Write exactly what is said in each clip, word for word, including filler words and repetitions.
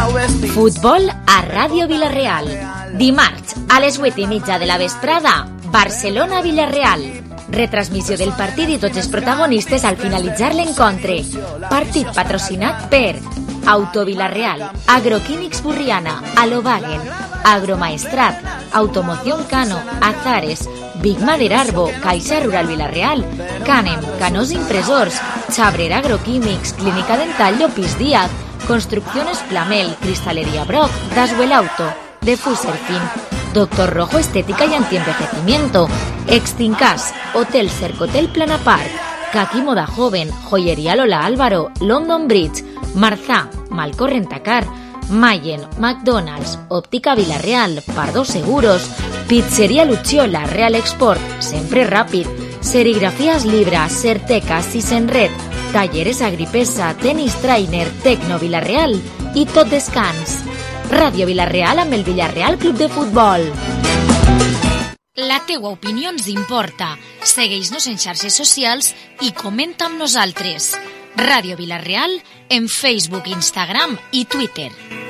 Futbol a Ràdio Vila-real. Dimarts, a les vuit i mitja de la vesprada, Barcelona-Villarreal. Retransmissió del partit i tots els protagonistes al finalitzar l'encontre. Partit patrocinat per Auto Vila-real, Agroquímics Burriana, Alobagen, Agromaestrat, Automoción Cano, Azares, Big Mader Arbo, Caixa Rural Vila-real, Canem, Canós Impresors, Xabrera Agroquímics, Clínica Dental Llopis Díaz, Construcciones Plamel, Cristalería Brock, Daswell Auto, Defuser Fin, Doctor Rojo Estética y Antienvejecimiento, Extincas, Hotel Cercotel Plana Park, Kaki Moda Joven, Joyería Lola Álvaro, London Bridge, Marzá, Malco Rentacar, Mayen, McDonald's, Óptica Vila-real, Pardo Seguros, Pizzería Lucciola, Real Export, Sempre Ràpid, Serigrafías Libra, Certeca, Sisenred, Talleres Agripesa, Tenis Trainer, Tecno Vila-real i Tot Descans. Ràdio Vila-real amb el Villarreal Club de Futbol. La teua opinió ens importa. Segueix-nos en xarxes socials i comenta amb nosaltres. Ràdio Vila-real en Facebook, Instagram i Twitter.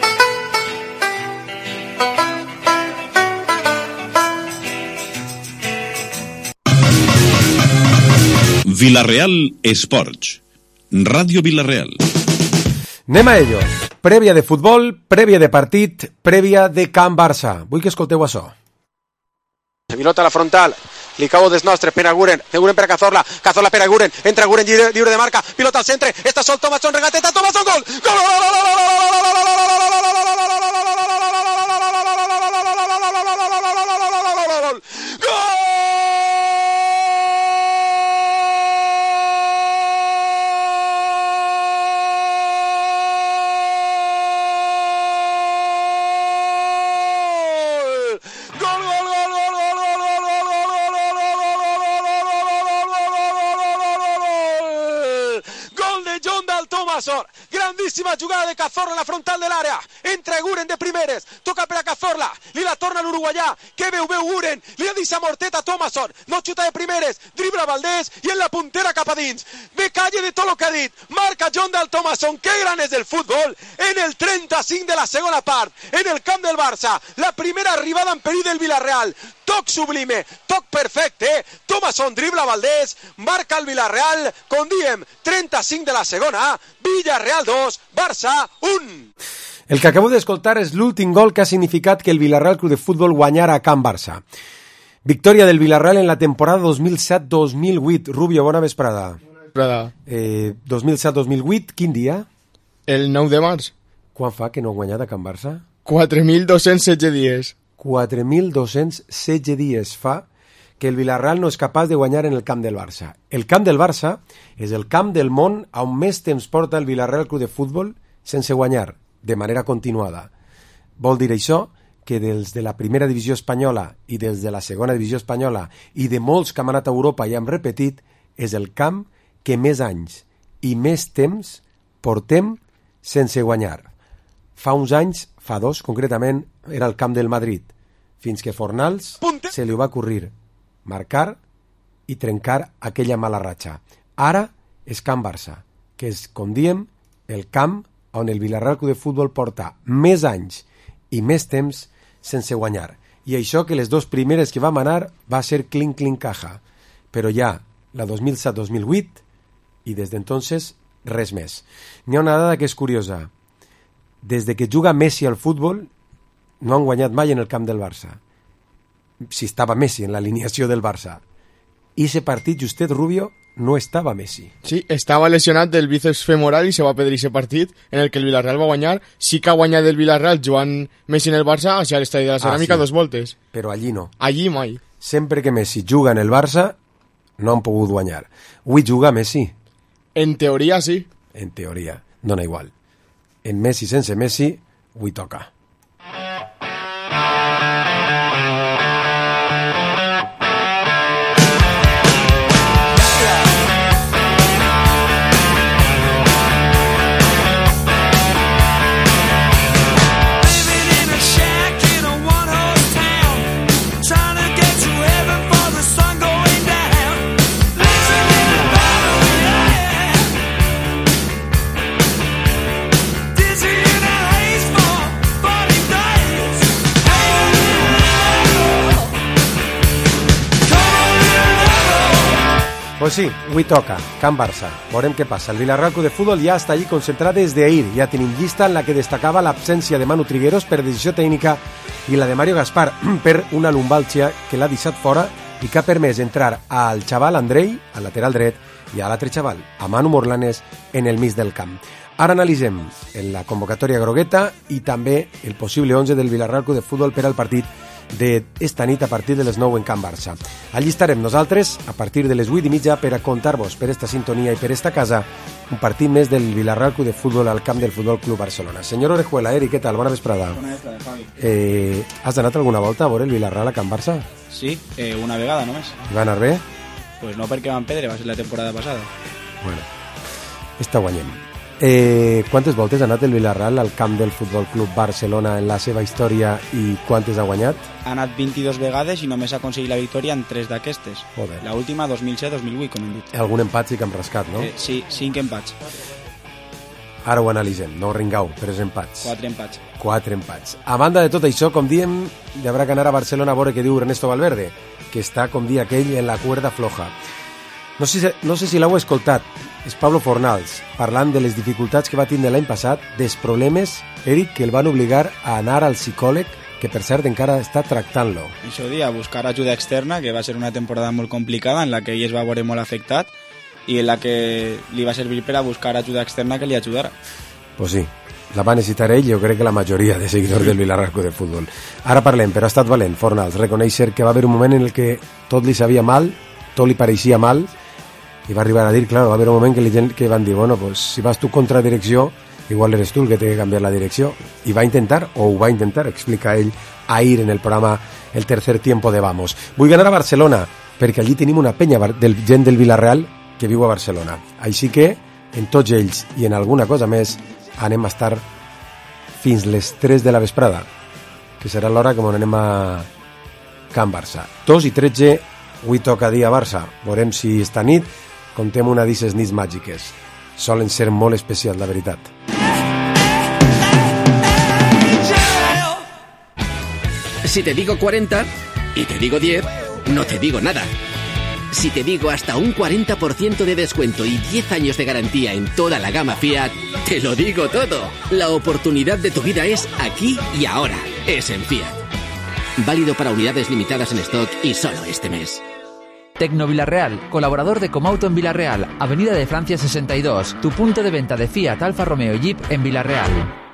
Vila-real Esports. Ràdio Vila-real. Anem a ello. Prèvia de futbol, prèvia de partit, prèvia de Camp Barça. Vull que escolteu això. Pilota a la frontal, li cau des nostres, per a Guren, de Guren per a Cazorla, Cazorla per a Guren, entra Guren lliure, lliure de marca, pilota al centre, està sol Thomasson, regateta, Thomasson, gol! Gol! Grandíssima jugada de Cazorla en la frontal de l'àrea, entra Guren de primeres, toca per a Cazorla, li la torna l'uruguaià, que veu, veu Guren, li ha deixat Morteta a Thomasson, no xuta de primeres, dribla Valdés i en la puntera cap a dins, ve calle de tot el que ha dit, marca John Dal Thomasson, que gran és el futbol, en el trenta-cinc de la segona part, en el camp del Barça, la primera arribada en perill del Villarreal, toc sublime, toc perfecte, Thomasson dribla Valdés, marca el Villarreal, com diem, trenta-cinc de la segona, Villarreal dos, Barça un. El que acabo d'escoltar és l'últim gol que ha significat que el Villarreal Club de Futbol guanyara a Camp Barça. Victòria del Villarreal en la temporada dos mil set dos mil vuit. Rubio, bona vesprada. Bona vesprada. Eh, dos mil set dos mil vuit, quin dia? El nou de març. Quan fa que no ha guanyat a Camp Barça? quatre mil dos-cents setze dies. quatre mil dos-cents setze dies fa que el Villarreal no és capaç de guanyar en el camp del Barça. El camp del Barça és el camp del món on més temps porta el Villarreal Club de Futbol sense guanyar, de manera continuada. Vol dir això que des de la primera divisió espanyola i des de la segona divisió espanyola i de molts que han anat a Europa i han repetit, és el camp que més anys i més temps portem sense guanyar. Fa uns anys, fa dos concretament, era el camp del Madrid, fins que Fornals se li va ocurrir marcar i trencar aquella mala ratxa. Ara és Camp Barça, que és, com diem, el camp on el Villarreal Club de Futbol porta més anys i més temps sense guanyar. I això que les dues primeres que vam anar va ser clink clink caja, però ja la dos mil set dos mil vuit i des d'entonces res més. N'hi ha una dada que és curiosa. Des de que juga Messi al futbol no han guanyat mai en el camp del Barça. Si estava Messi en l'alineació del Barça. I ese partit, justet, Rubio, no estava Messi. Sí, estava lesionat del bíceps femoral i se va perdre ese partit en el que el Villarreal va guanyar. Sí que ha guanyat el Villarreal jugant Messi en el Barça, o sigui, a l'estadi de la Ceràmica, ah, sí. dos voltes. Però allí no. Allí mai. Sempre que Messi juga en el Barça, no han pogut guanyar. Avui juga Messi. En teoria, sí. En teoria, dona igual. En Messi sense Messi, avui toca. Dizzy in a haze for Pues sí, avui toca, Can Barça. Veurem què passa. El Villarreal Club de Futbol ja està allí concentrat des d'ahir. Ja tenim llista en la que destacava l'absència de Manu Trigueros per decisió tècnica i la de Mario Gaspar per una lumbàlgia que l'ha deixat fora i que ha permès entrar al xaval Andrei, al lateral dret, i a l'altre xaval, a Manu Morlanes, en el mig del camp. Ara analitzem la convocatòria grogueta i també el possible onze del Villarreal Club de Futbol per al partit d'esta nit a partir de les nou en Can Barça. Allí estarem nosaltres a partir de les vuit i mitja per a contar-vos per esta sintonia i per esta casa un partit més del Villarreal Club de Futbol al camp del Futbol Club Barcelona. Senyor Orejuela, Eri, què tal? Bona vesprada. Bona vesprada, Fabi. Eh, has anat alguna volta a veure el Villarreal a Can Barça? Sí, eh, una vegada només. I va anar bé? Pues no perquè Van Pedre va ser la temporada passada. Bueno, esta guanyem. Eh, quantes voltes ha anat el Villarreal al camp del Futbol Club Barcelona en la seva història i quantes ha guanyat? Ha anat vint-i-dues vegades i només ha aconseguit la victòria en tres d'aquestes. Joder. La última dos mil set dos mil vuit, com hem dit. Algun empat sí que hem rascat, no? Eh, sí, cinc empats. Ara ho analitzem, no ringau, tres empats. Quatre empats. Quatre empats. A banda de tot això, com diem, hi haurà que anar a Barcelona a veure què diu Ernesto Valverde, que està, com dia aquell, en la cuerda floja. No sé, no sé si l'heu escoltat, és Pablo Fornals, parlant de les dificultats que va tindre l'any passat, dels problemes, Eric, que el van obligar a anar al psicòleg, que per cert encara està tractant-lo. Això dia, buscar ajuda externa, que va ser una temporada molt complicada, en la que ell es va veure molt afectat, i en la que li va servir per a buscar ajuda externa que li ajudara. Pues sí, la va necessitar ell, jo crec que la majoria de seguidors del Villarreal Club de Futbol. Ara parlem, però ha estat valent, Fornals, reconèixer que va haver un moment en el que tot li sabia mal, tot li pareixia mal, i va arribar a dir, clar, va haver un moment que, li, que van dir, bueno, pues, si vas tu contra direcció, igual eres tu el que té que canviar la direcció. I va intentar, o ho va intentar, explica ell ahir en el programa El Tercer Tiempo de Vamos. Vull anar a Barcelona, perquè allí tenim una penya del gent del Villarreal que viu a Barcelona. Així que, en tots ells i en alguna cosa més, anem a estar fins les tres de la vesprada, que serà l'hora que anem a Can Barça. Dos i tretze, avui toca dir a Barça. Veurem si esta nit contem una d'aquestes nits màgiques. Solen ser molt especials, la veritat. Si te digo cuarenta y te digo diez, no te digo nada. Si te digo hasta un cuarenta por ciento de descuento y diez años de garantía en toda la gama Fiat, te lo digo todo. La oportunidad de tu vida es aquí y ahora. Es en Fiat. Válido para unidades limitadas en stock y solo este mes. Tecno Villarreal, colaborador de Comauto en Villarreal, Avenida de Francia sesenta y dos, tu punto de venta de Fiat, Alfa Romeo y Jeep en Villarreal.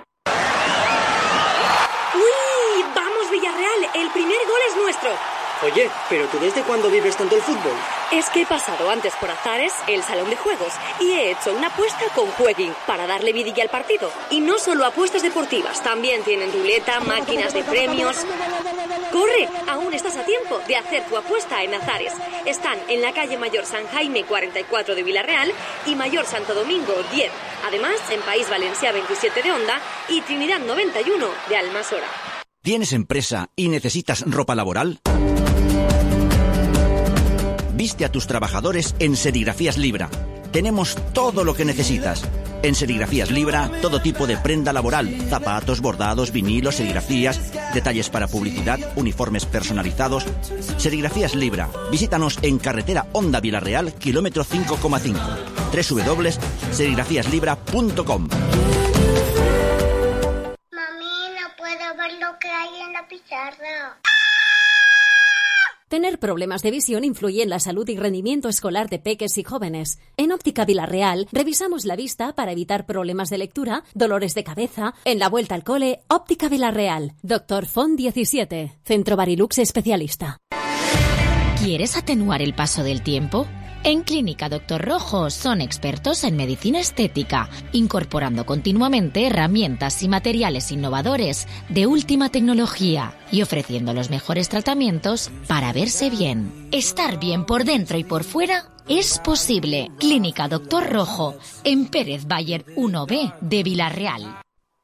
¡Uy! ¡Vamos Villarreal! El primer gol es nuestro. Oye, ¿pero tú desde cuándo vives tanto el fútbol? Es que he pasado antes por Azares, el salón de juegos, y he hecho una apuesta con Jueguin para darle vidilla al partido. Y no solo apuestas deportivas, también tienen ruleta, máquinas de premios. ¡Corre! Aún estás a tiempo de hacer tu apuesta en Azares. Están en la calle Mayor San Jaime cuarenta y cuatro de Villarreal y Mayor Santo Domingo diez. Además, en País Valencia veintisiete de Onda y Trinidad noventa y uno de Almasora. ¿Tienes empresa y necesitas ropa laboral? Viste a tus trabajadores en Serigrafías Libra. Tenemos todo lo que necesitas. En Serigrafías Libra, todo tipo de prenda laboral, zapatos, bordados, vinilos, serigrafías, detalles para publicidad, uniformes personalizados. Serigrafías Libra. Visítanos en carretera Honda Villarreal, kilómetro cinco coma cinco. doble u doble u doble u punto serigrafías libra punto com. Mami, no puedo ver lo que hay en la pizarra. Tener problemas de visión influye en la salud y rendimiento escolar de peques y jóvenes. En Óptica Villarreal revisamos la vista para evitar problemas de lectura, dolores de cabeza. En la vuelta al cole, Óptica Villarreal. Doctor Font diecisiete, Centro Barilux Especialista. ¿Quieres atenuar el paso del tiempo? En Clínica Doctor Rojo son expertos en medicina estética, incorporando continuamente herramientas y materiales innovadores de última tecnología y ofreciendo los mejores tratamientos para verse bien. Estar bien por dentro y por fuera es posible. Clínica Doctor Rojo, en Pérez Bayer uno B de Villarreal.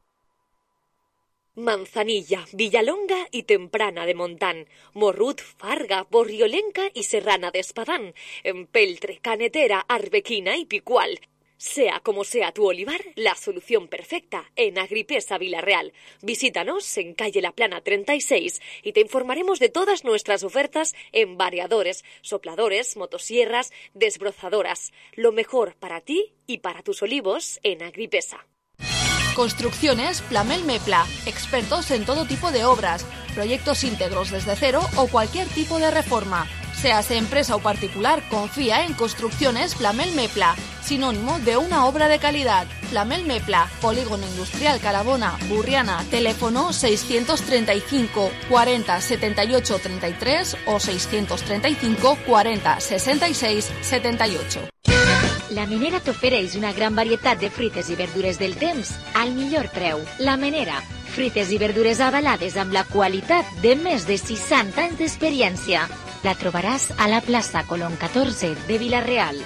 Manzanilla, Villalonga y Temprana de Montán, Morrut, Farga, Borriolenca y Serrana de Espadán, Empeltre, Canetera, Arbequina y Picual. Sea como sea tu olivar, la solución perfecta en Agripesa Villarreal. Visítanos en calle La Plana treinta y seis y te informaremos de todas nuestras ofertas en variadores, sopladores, motosierras, desbrozadoras. Lo mejor para ti y para tus olivos en Agripesa. Construcciones Plamel Mepla, expertos en todo tipo de obras, proyectos íntegros desde cero o cualquier tipo de reforma. Seas empresa o particular, confía en Construcciones Plamel Mepla, sinónimo de una obra de calidad. Plamel Mepla, Polígono Industrial Carabona, Burriana, teléfono seiscientos treinta y cinco cuarenta setenta y ocho treinta y tres o seiscientos treinta y cinco cuarenta sesenta y seis setenta y ocho. La Menera t'ofereix una gran varietat de fruites i verdures del temps al millor preu. La Menera, fruites i verdures avalades amb la qualitat de més de seixanta anys d'experiència. La trobaràs a la plaça Colón catorze de Vila-real.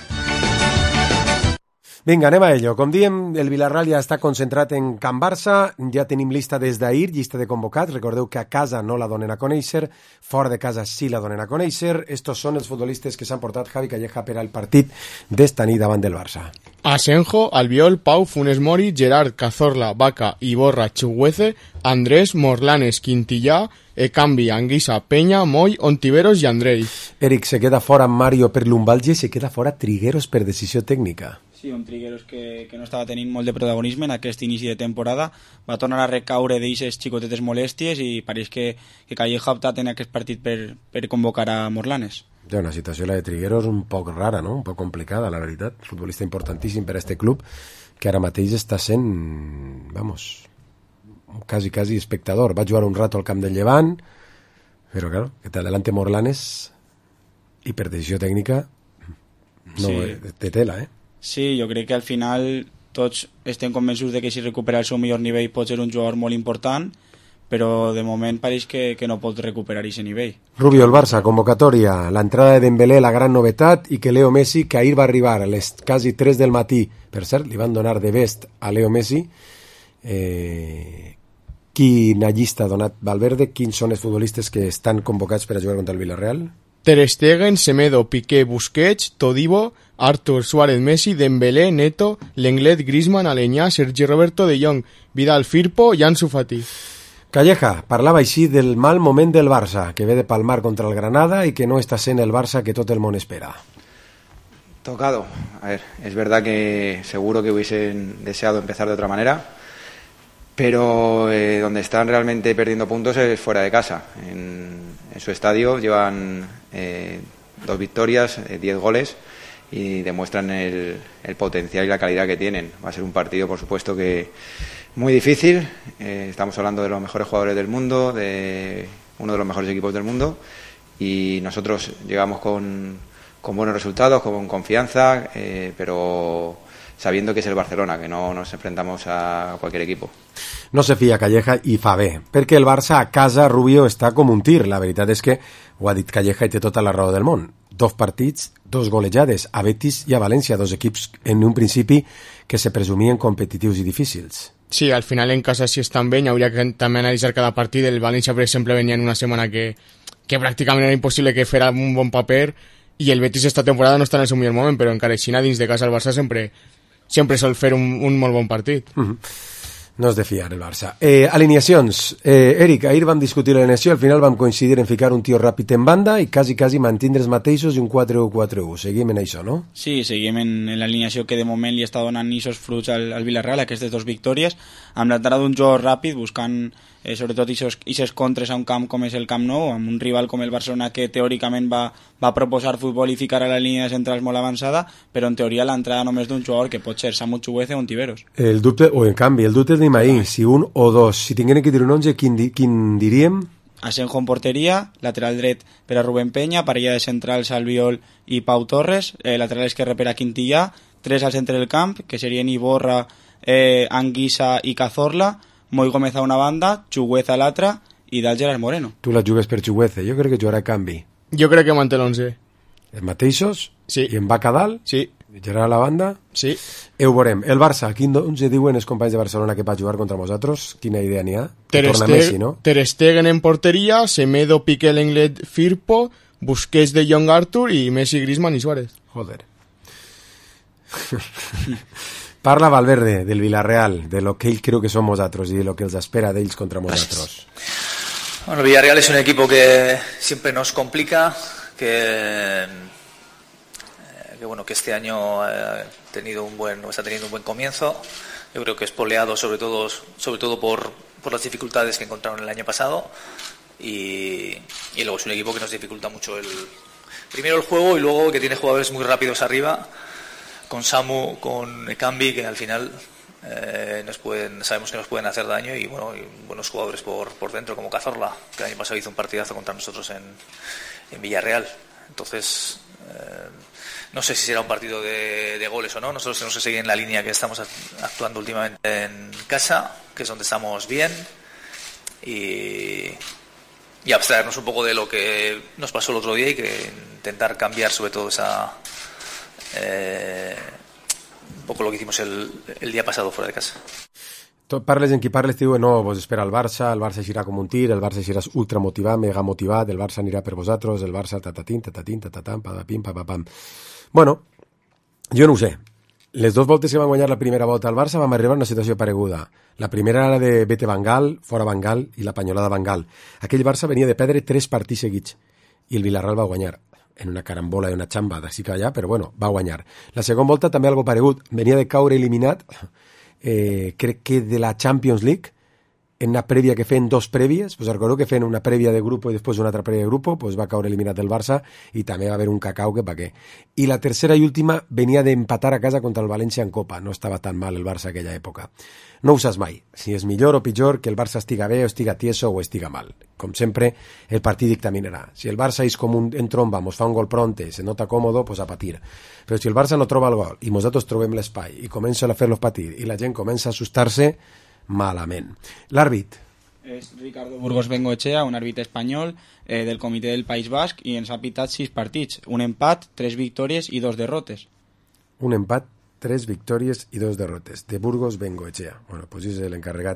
Vinga, anem a ello. Com diem, el Villarreal ja està concentrat en Can Barça, ja tenim lista des d'ahir, llista de convocats. Recordeu que a casa no la donen a conèixer, fora de casa sí la donen a conèixer. Estos són els futbolistes que s'han portat Javi Calleja per al partit d'esta nit davant del Barça. Asenjo, Albiol, Pau, Funes Mori, Gerard, Cazorla, Vaca, Iborra, Chuguece, Andrés, Morlanes, Quintillà, Ekambi, Anguissa, Peña, Moy, Ontiveros i Andrei. Eric, se queda fora Mario per lumbalgia i se queda fora Trigueros per decisió tècnica. Sí, un Trigueros que, que no estava tenint molt de protagonisme en aquest inici de temporada. Va tornar a recaure d'eixes xicotetes molèsties i pareix que, que Calleja ha optat en aquest partit per, per convocar a Morlanes. Hi ha una situació, la de Trigueros, un poc rara, no? Un poc complicada, la veritat. Futbolista importantíssim per a este club, que ara mateix està sent, vamos, quasi, quasi espectador. Va jugar un rato al camp del Llevant, però, claro, que t'adelante Morlanes i per decisió tècnica no, sí. de tela, eh? Sí, jo crec que al final tots estem convençuts de que si recupera el seu millor nivell pot ser un jugador molt important, però de moment pareix que, que no pot recuperar aquest nivell. Rubio, el Barça, convocatòria, l'entrada de Dembélé, la gran novetat, i que Leo Messi, que ahir va arribar a les quasi tres del matí, per cert, li van donar de best a Leo Messi. Eh, quina llista ha donat Valverde? Quins són els futbolistes que estan convocats per a jugar contra el Villarreal? Ter Stegen, Semedo, Piqué, Busquets, Todibo, Artur, Suárez, Messi, Dembélé, Neto, Lenglet, Griezmann, Aleñá, Sergi Roberto, De Jong, Vidal, Firpo i Ansu Fati. Calleja parlava així del mal moment del Barça, que ve de palmar contra el Granada i que no està sent el Barça que tot el món espera. Tocado. A ver, es verdad que seguro que hubiesen deseado empezar de otra manera, pero eh, donde están realmente perdiendo puntos es fuera de casa. En, en su estadio llevan eh, dos victorias, eh, diez goles y demuestran el, el potencial y la calidad que tienen. Va a ser un partido, por supuesto, que muy difícil. Eh, estamos hablando de los mejores jugadores del mundo, de uno de los mejores equipos del mundo, y nosotros llegamos con, con buenos resultados, con confianza, eh, pero sabiendo que és el Barcelona, que no nos enfrentamos a cualquier equipo. No se fia Calleja i fa bé, perquè el Barça a casa, Rubio, està com un tir. La veritat és que ho ha dit Calleja i té tota la raó del món. Dos partits, dos golejades, a Betis i a València, dos equips en un principi que se presumien competitius i difícils. Sí, al final en casa si estan bé, hauria que també analitzar cada partit. El València, per exemple, venia en una setmana que, que pràcticament era impossible que fera un bon paper, i el Betis esta temporada no està en el seu millor moment, però encara així dins de casa el Barça sempre sempre sol fer un, un molt bon partit. Mm-hmm. No és de fiar el Barça. Eh, alineacions. Eh, Eric, ahir vam discutir l'alineació, al final vam coincidir en ficar un tio ràpid en banda i quasi, quasi mantindre els mateixos i un quatre u quatre u. Seguim en això, no? Sí, seguim en, en l'alineació que de moment li està donant aquests fruits al, al Villarreal, aquestes dues victòries, amb l'entrada d'un jugador ràpid, buscant eh, sobretot aquestes contres a un camp com és el Camp Nou, amb un rival com el Barcelona que teòricament va, va proposar futbol i ficar a la línia de centrals molt avançada, però en teoria l'entrada només d'un jugador que pot ser Samu Chuguece o Ontiveros. El dubte, o en canvi, el dubte és d'Imaí, si un o dos. Si tinguem que dir un onze, quin, di, quin diríem? Asenjo en porteria, lateral dret per a Rubén Peña, parella de centrals Albiol i Pau Torres, eh, lateral esquerre per a Quintillà, tres al centre del camp, que serien Iborra, eh, Anguissa i Cazorla, Moi Gómez a una banda, Chugueza a l'altra i dalt Gerard Moreno. Tu la jugues per Chugueza, jo crec que jugarà a canvi. Jo crec que manté l'onze. Els mateixos? Sí. I en Vaca dalt? Sí. Gerard a la banda? Sí. Eh, ho veurem. El Barça, quin onze diuen els companys de Barcelona que va jugar contra nosaltres? Quina idea n'hi ha? Ter, Torna Steg Messi, no? Ter Stegen en porteria, Semedo, Piqué, Lenglet, Firpo, Busquets, De Jong, Artur i Messi, Griezmann i Suárez. Joder. Parla Valverde del Villarreal, de lo que él creo que son vosotros y de lo que els espera d'ells contra vosotros. Bueno, Villarreal es un equipo que siempre nos complica, que, que bueno, que este año ha tenido un buen, está teniendo un buen comienzo. Yo creo que es poleado sobre todo, sobre todo por, por las dificultades que encontraron el año pasado y, y luego es un equipo que nos dificulta mucho el primero el juego y luego que tiene jugadores muy rápidos arriba, con Samu, con Ekambi, que al final eh, nos pueden, sabemos que nos pueden hacer daño y bueno, y buenos jugadores por, por dentro como Cazorla, que el año pasado hizo un partidazo contra nosotros en, en Villarreal. Entonces eh, no sé si será un partido de, de goles o no. Nosotros tenemos que seguir en la línea que estamos actuando últimamente en casa, que es donde estamos bien, y, y abstraernos un poco de lo que nos pasó el otro día y que intentar cambiar sobre todo esa eh, un poco lo que hicimos el, el día pasado fuera de casa. Parles en qui parles te diuen no, vos espera el Barça, el Barça eixirà com un tir, el Barça eixirà ultra motivat, mega motivat, el Barça anirà per vosaltres, el Barça tatatín, tatatín, tatatam, padapim, papapam. Bueno, jo no ho sé. Les dues voltes que van guanyar la primera volta al Barça vam arribar a una situació pareguda. La primera era la de vete Bangal, fora Bangal i la panyolada Bangal. Aquell Barça venia de perdre tres partits seguits i el Villarreal va guanyar en una carambola i una xamba d'ací que allà, però bueno, va guanyar. La segona volta també algo paregut. Venia de caure eliminat, eh, crec que de la Champions League, en una prèvia que feien dos prèvies, pues recordeu que feien una prèvia de grup i després una altra prèvia de grup, pues va caure eliminat del Barça i també va haver un cacau que pa què. I la tercera i última venia d'empatar a casa contra el València en Copa. No estava tan mal el Barça aquella època. No ho saps mai, si és millor o pitjor que el Barça estiga bé o estiga tieso o estiga mal. Com sempre, el partit dictaminarà. Si el Barça és com un, en tromba, mos fa un gol pronte, se nota còmodo, pues a patir. Però si el Barça no troba el gol i nosaltres trobem l'espai i comença a fer-los patir i la gent comença a assustar-se, malament. L'àrbit. És Ricardo Burgos Bengoechea, un àrbit espanyol eh, del Comitè del País Basc, i ens ha pitat sis partits, un empat, tres victòries i dos derrotes. Un empat, tres victòries i dos derrotes, de Burgos Bengoechea. Bueno, pues és l'encarregat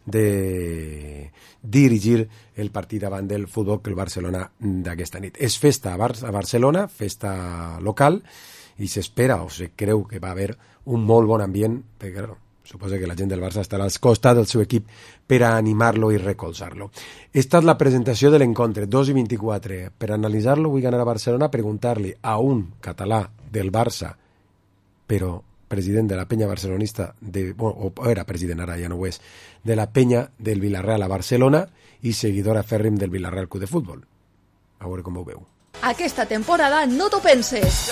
de dirigir el partit davant del Futbol Club Barcelona d'aquesta nit. És festa a, Bar a Barcelona, festa local, i s'espera, o se creu que va haver un molt bon ambient, perquè claro, suposa que la gent del Barça estarà al costat del seu equip per a animar-lo i recolzar-lo. Esta és la presentació de l'encontre, dos i vint-i-quatre. Per analitzar-lo vull anar a Barcelona a preguntar-li a un català del Barça, però president de la penya barcelonista, de, o era president, ara ja no ho és, de la penya del Villarreal a Barcelona i seguidora fèrrim del Villarreal Club de Futbol. A veure com ho veu. Aquesta temporada no t'ho penses.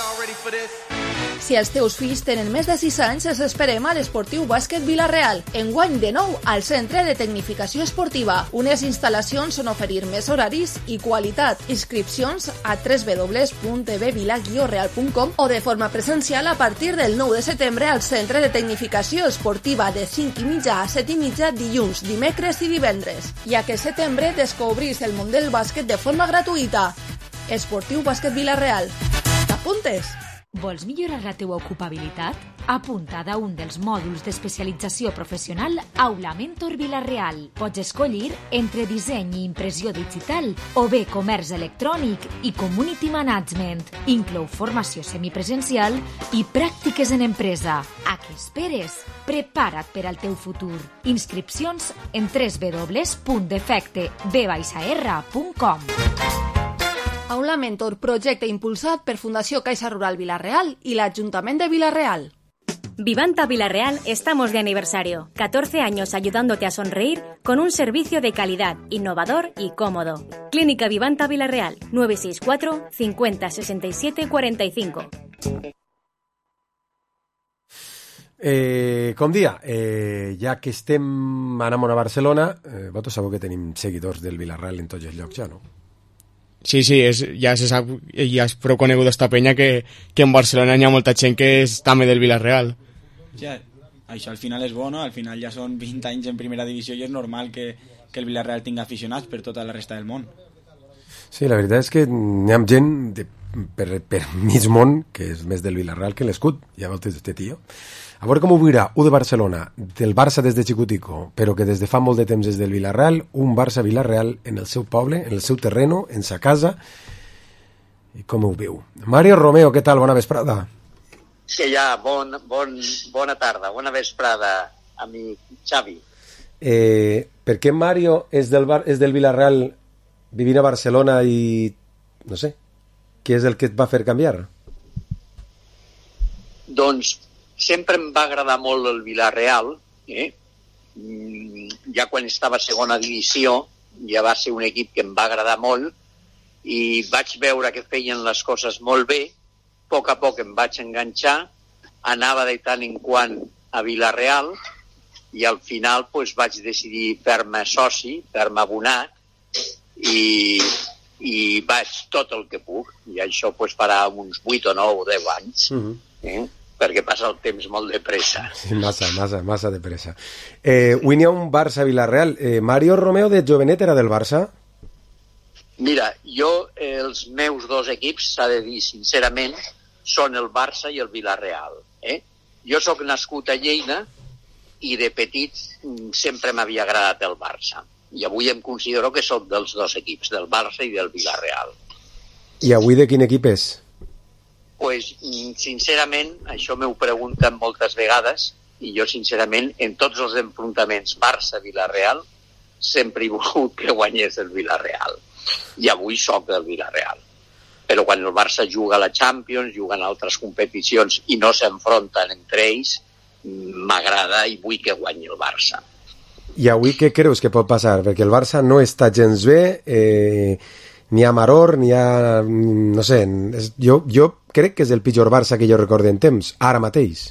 Si els teus fills tenen més de sis anys, els esperem a l'Esportiu Bàsquet Vila-real. Enguany de nou al Centre de Tecnificació Esportiva. Unes instal·lacions on oferir més horaris i qualitat. Inscripcions a w w w punt t v vila guió real punt com o de forma presencial a partir del nou de setembre al Centre de Tecnificació Esportiva de cinc i mitja a set i mitja dilluns, dimecres i divendres. I aquest setembre descobrís el món del bàsquet de forma gratuïta. Esportiu Bàsquet Vila-real. T'apuntes? Vols millorar la teua ocupabilitat? Apunta't a un dels mòduls d'especialització professional Aula Mentor Vila-real. Pots escollir entre disseny i impressió digital o bé comerç electrònic i community management. Inclou formació semipresencial i pràctiques en empresa. A què esperes? Prepara't per al teu futur. Inscripcions en w w w punt defecte b r punt com. Aula Mentor, projecte impulsat per Fundació Caixa Rural Vila-real y el Ayuntamiento de Vila-real. Vivanta Vila-real estamos de aniversario. catorce años ayudándote a sonreír con un servicio de calidad, innovador y cómodo. Clínica Vivanta Vila-real, nueve seis cuatro, cincuenta, sesenta y siete, cuarenta y cinco. Eh, com dia, eh, ja que estem anant a Barcelona, eh, vosaltres sabeu que tenim seguidors del Vila-real en tots els llocs, ja, no? Sí, sí, és, ja se sap, ja és prou conegut esta penya que, que en Barcelona hi ha molta gent que és també del Villarreal. Ja, això al final és bo, no? Al final ja són vint anys en primera divisió i és normal que, que el Villarreal tingui aficionats per tota la resta del món. Sí, la veritat és que hi ha gent de, per, per mig món que és més del Villarreal que l'escut, ja veus este tio. A veure com ho viurà un de Barcelona, del Barça des de Xicutico, però que des de fa molt de temps és del Villarreal, un Barça-Villarreal en el seu poble, en el seu terreno, en sa casa, i com ho viu. Mario Romeo, què tal? Bona vesprada. Que hi ha, bon, bon, bona tarda, bona vesprada, amic Xavi. Eh, per què Mario és del, Bar és del Villarreal vivint a Barcelona i, no sé, què és el que et va fer canviar? Doncs sempre em va agradar molt el Villarreal, eh? Ja quan estava a segona divisió, ja va ser un equip que em va agradar molt i vaig veure que feien les coses molt bé. A poc a poc em vaig enganxar, anava de tant en quant a Villarreal i al final pues, vaig decidir fer-me soci, fer-me abonat i, i vaig tot el que puc. I això pues, farà uns vuit o nou o deu anys, uh-huh. eh? Perquè passa el temps molt de pressa. Sí, massa, massa, massa de pressa. Eh, avui n'hi ha un Barça-Villarreal. Eh, Mario Romeo de jovenet era del Barça? Mira, jo, eh, els meus dos equips, s'ha de dir sincerament, són el Barça i el Villarreal. Eh? Jo sóc nascut a Lleida i de petit sempre m'havia agradat el Barça. I avui em considero que sóc dels dos equips, del Barça i del Villarreal. I avui de quin equip és? Pues, sincerament, això m'ho pregunten moltes vegades i jo, sincerament, en tots els enfrontaments Barça-Villarreal sempre he volgut que guanyés el Villarreal. I avui soc del Villarreal. Però quan el Barça juga a la Champions, juga en altres competicions i no s'enfronten entre ells, m'agrada i vull que guanyi el Barça. I avui què creus que pot passar? Perquè el Barça no està gens bé, eh, ni ha maror, ni ha... no sé, és, jo, jo crec que és el pitjor Barça que jo recordo en temps, ara mateix.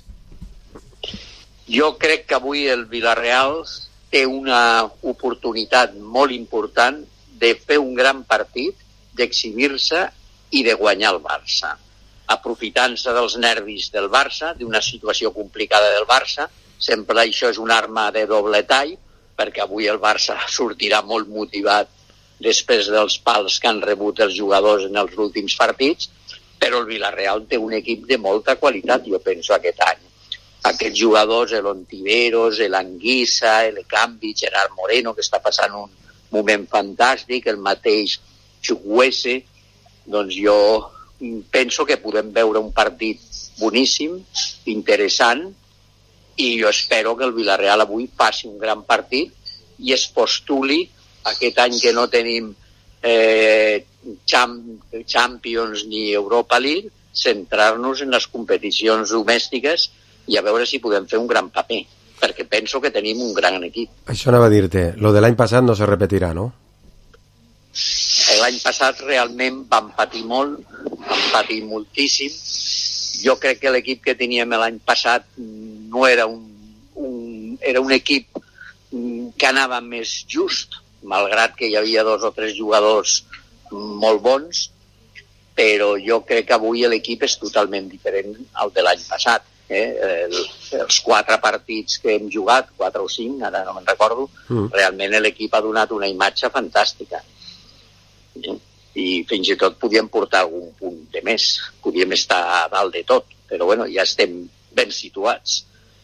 Jo crec que avui el Villarreal té una oportunitat molt important de fer un gran partit, d'exhibir-se i de guanyar el Barça. Aprofitant-se dels nervis del Barça, d'una situació complicada del Barça, sempre això és una arma de doble tall, perquè avui el Barça sortirà molt motivat després dels pals que han rebut els jugadors en els últims partits, però el Villarreal té un equip de molta qualitat, jo penso, aquest any. Aquests jugadors, l'Ontiveros, l'Anguissa, el Cambi, Gerard Moreno, que està passant un moment fantàstic, el mateix Chukwueze, doncs jo penso que podem veure un partit boníssim, interessant, i jo espero que el Villarreal avui faci un gran partit i es postuli aquest any que no tenim eh, Champions ni Europa League, centrar-nos en les competicions domèstiques i a veure si podem fer un gran paper, perquè penso que tenim un gran equip. Això anava a dir-te, lo de l'any passat no se repetirà, no? L'any passat realment vam patir molt, vam patir moltíssim. Jo crec que l'equip que teníem l'any passat no era un, un, era un equip que anava més just, malgrat que hi havia dos o tres jugadors molt bons, però jo crec que avui l'equip és totalment diferent al de l'any passat. Eh? El, els quatre partits que hem jugat, quatre o cinc, ara no me'n recordo, mm. realment l'equip ha donat una imatge fantàstica. Eh? I fins i tot podíem portar algun punt de més, podíem estar a dalt de tot, però bueno, ja estem ben situats.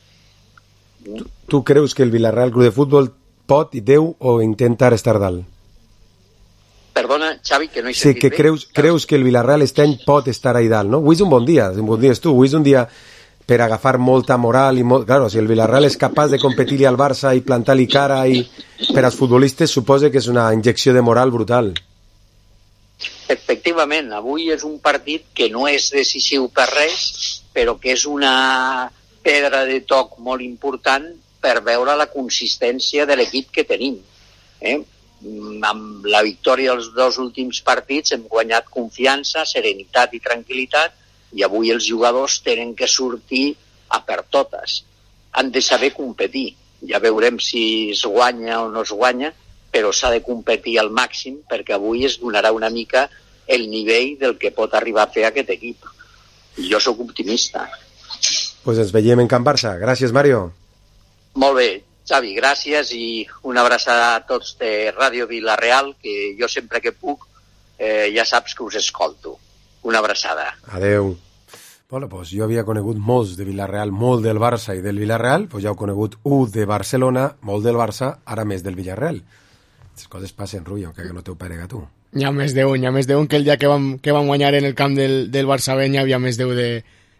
Tu, tu creus que el Villarreal Club de Futbol pot i deu o intentar estar dalt? Perdona, Xavi, que no he sentit bé. Sí, que creus, creus que el Villarreal este any pot estar ahí dalt, no? Avui és un bon dia, un bon dia és tu, avui és un dia per agafar molta moral i molt... Claro, si el Villarreal és capaç de competir-li al Barça i plantar-li cara i per als futbolistes suposa que és una injecció de moral brutal. Efectivament, avui és un partit que no és decisiu per res, però que és una pedra de toc molt important per veure la consistència de l'equip que tenim. Eh? Amb la victòria dels dos últims partits hem guanyat confiança, serenitat i tranquil·litat, i avui els jugadors tenen que sortir a per totes. Han de saber competir. Ja veurem si es guanya o no es guanya, però s'ha de competir al màxim perquè avui es donarà una mica el nivell del que pot arribar a fer aquest equip. I jo sóc optimista. Pues ens veiem en Can Barça. Gràcies, Mario. Molt bé, Xavi, gràcies i una abraçada a tots de Ràdio Villarreal, que jo sempre que puc eh, ja saps que us escolto. Una abraçada. Adeu. Bueno, pues jo havia conegut molts de Villarreal, molt del Barça i del Villarreal, pues ja heu conegut un de Barcelona, molt del Barça, ara més del Villarreal. Les coses passen, Rui, encara que no t'ho parega tu. Hi ha més d'un, hi ha més d'un que el dia que vam, que vam guanyar en el camp del, del Barça B hi havia més d'un de,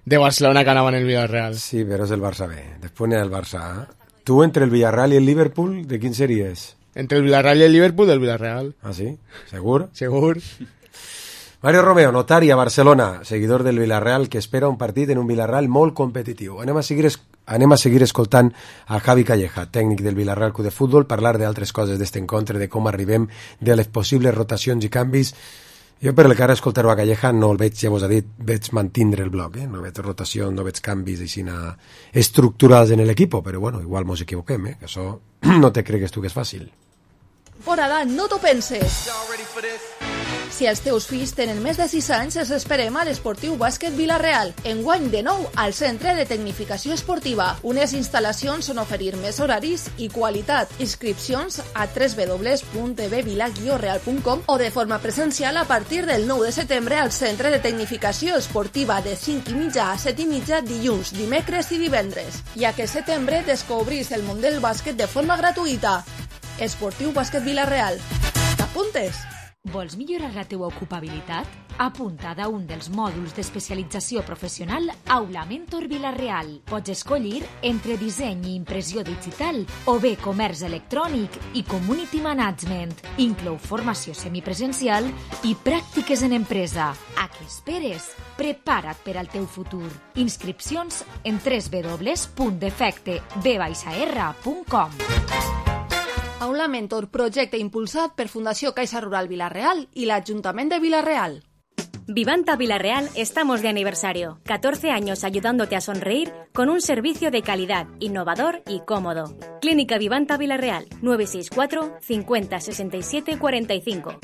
de Barcelona que anava en el Villarreal. Sí, però és el Barça B. Després n'hi ha el Barça A. Tu, entre el Villarreal i el Liverpool, de quin series? Entre el Villarreal y el Liverpool, del Villarreal. ¿Ah, sí? ¿Segur? Segur. Mario Romeo, notari a Barcelona, seguidor del Villarreal, que espera un partit en un Villarreal molt competitiu. Anem a seguir, es... Anem a seguir escoltant a Javi Calleja, tècnic del Villarreal Club de Futbol, parlar d'altres coses d'este encontre, de com arribem, de les possibles rotacions i canvis. Jo, per el que ara escoltar-ho a Calleja, no el veig, ja vos ha dit, veig mantindre el bloc, eh? No veig rotació, no veig canvis així estructurals en l'equip, però bueno, igual mos equivoquem, eh? Que això no te cregues tu que és fàcil. Fora d'any, no t'ho penses. Si els teus fills tenen més de sis anys, els esperem a l'Esportiu Bàsquet Vila-real. Enguany de nou al Centre de Tecnificació Esportiva. Unes instal·lacions on oferir més horaris i qualitat. Inscripcions a w w w punt t v vila guió real punt com o de forma presencial a partir del nou de setembre al Centre de Tecnificació Esportiva de cinc i mitja a set i mitja dilluns, dimecres i divendres. I aquest setembre descobrís el món del bàsquet de forma gratuïta. Esportiu Bàsquet Vila-real. T'apuntes? Vols millorar la teua ocupabilitat? Apunta't a un dels mòduls d'especialització professional Aula Mentor Vila-real. Pots escollir entre disseny i impressió digital o bé comerç electrònic i community management. Inclou formació semipresencial i pràctiques en empresa. A què esperes? Prepara't per al teu futur. Inscripcions en w w w punt defecte b r punt com. Aula Mentor, projecte impulsat per Fundació Caixa Rural Vila-real y el Ayuntamiento de Vila-real. Vivanta Vila-real estamos de aniversario. catorce años ayudándote a sonreír con un servicio de calidad, innovador y cómodo. Clínica Vivanta Vila-real, nueve seis cuatro, cincuenta, sesenta y siete, cuarenta y cinco.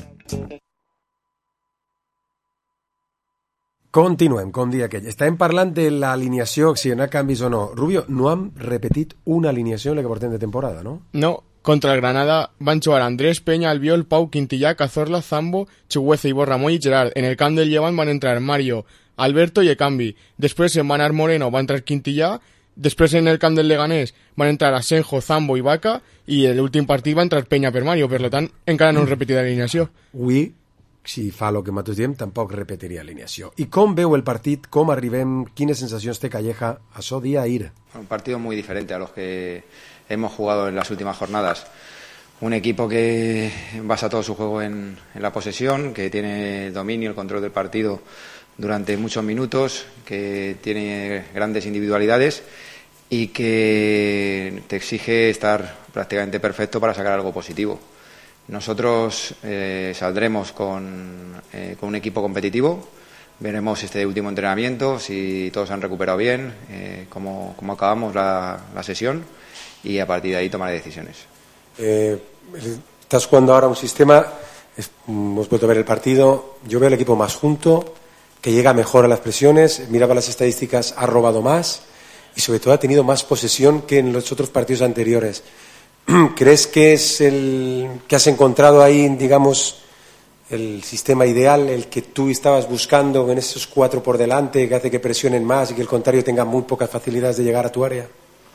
Continuem, com dia aquell. Estàvem parlant de l'alineació, si hi ha canvis o no. Rubio, no hem repetit una alineació en la que portem de temporada, no? No. Contra el Granada van jugar Andrés, Peña, Albiol, Pau, Quintillà, Cazorla, Zambo, Chugueza, Ibor, Ramón y Gerard. En el camp del Llevant van entrar Mario, Alberto y Ekambi. Després en van anar Moreno va entrar Quintillà. Després en el camp del Leganés van entrar Asenjo, Zambo i Vaca. I l'últim partit va entrar Peña per Mario. Per tant, encara no hem repetit l'alineació. Avui, si fa el que nosaltres diem, tampoc repetiria l'alineació. I com veu el partit? Com arribem? Quines sensacions té Calleja? Això dia a ir. Un partido muy diferente a los que hemos jugado en las últimas jornadas. Un equipo que basa todo su juego en, en la posesión, que tiene el dominio, el control del partido durante muchos minutos, que tiene grandes individualidades y que te exige estar prácticamente perfecto para sacar algo positivo. Nosotros eh, saldremos con, eh, con un equipo competitivo. Veremos este último entrenamiento, si todos han recuperado bien, eh, cómo, cómo acabamos la, la sesión, y a partir de ahí tomaré decisiones. Eh, estás jugando ahora un sistema, es, hemos vuelto a ver el partido, yo veo el equipo más junto, que llega mejor a las presiones, miraba las estadísticas, ha robado más y sobre todo ha tenido más posesión que en los otros partidos anteriores. ¿Crees que es el que has encontrado ahí, digamos, el sistema ideal, el que tú estabas buscando en esos cuatro por delante, que hace que presionen más y que el contrario tenga muy pocas facilidades de llegar a tu área?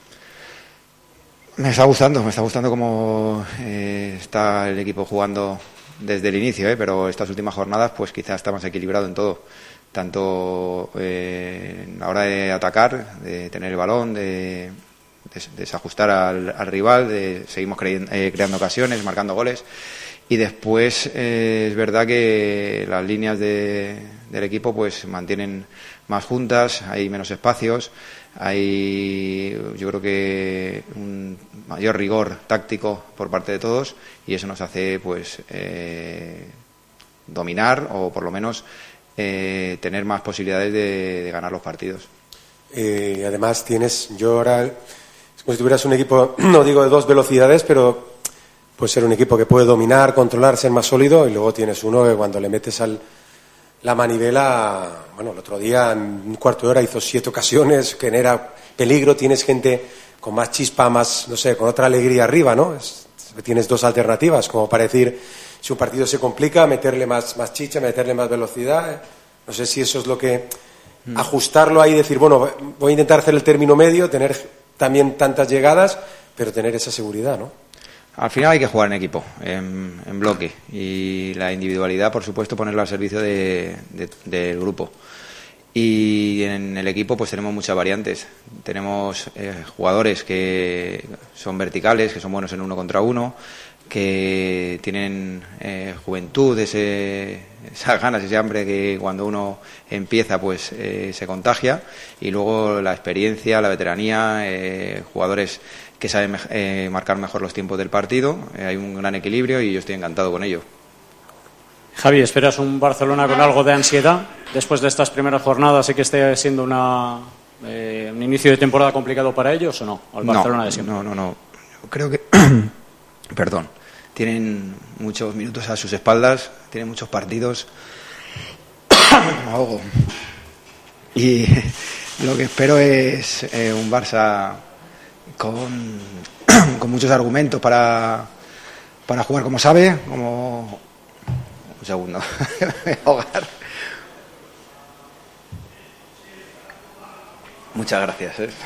Me está gustando, me está gustando cómo eh, está el equipo jugando desde el inicio, eh, pero estas últimas jornadas pues quizás está más equilibrado en todo, tanto eh, a la hora de atacar, de tener el balón, de, de desajustar al, al rival, de seguimos cre- eh, creando ocasiones, marcando goles. Y después eh, es verdad que las líneas de, del equipo pues se mantienen más juntas, hay menos espacios, hay yo creo que un mayor rigor táctico por parte de todos y eso nos hace pues eh, dominar o por lo menos eh, tener más posibilidades de, de ganar los partidos. Eh, además tienes, yo ahora es como si tuvieras un equipo, no digo de dos velocidades, pero puede ser un equipo que puede dominar, controlar, ser más sólido, y luego tienes uno que cuando le metes al la manivela, bueno, el otro día en un cuarto de hora hizo siete ocasiones, genera peligro, tienes gente con más chispa, más, no sé, con otra alegría arriba, ¿no? Es, tienes dos alternativas, como para decir, si un partido se complica, meterle más, más chicha, meterle más velocidad. No sé si eso es lo que... Mm. Ajustarlo ahí y decir, bueno, voy a intentar hacer el término medio, tener también tantas llegadas, pero tener esa seguridad, ¿no? Al final hay que jugar en equipo, en, en bloque, y la individualidad, por supuesto, ponerla al servicio de, de, del grupo. Y en el equipo pues tenemos muchas variantes. Tenemos eh, jugadores que son verticales, que son buenos en uno contra uno, que tienen eh, juventud, ese, esas ganas, ese hambre que cuando uno empieza pues eh, se contagia, y luego la experiencia, la veteranía, eh, jugadores que saben me- eh, marcar mejor los tiempos del partido. Eh, hay un gran equilibrio y yo estoy encantado con ello. Javi, ¿esperas un Barcelona con algo de ansiedad después de estas primeras jornadas y que esté siendo una, eh, un inicio de temporada complicado para ellos o no? ¿O el Barcelona no, de siempre? no, no, no. Yo creo que, perdón, tienen muchos minutos a sus espaldas, tienen muchos partidos. Me ahogo. Y lo que espero es eh, un Barça con, con muchos argumentos para, para jugar como sabe, como... Un segundo, me voy a ahogar. Muchas gracias. ¿eh?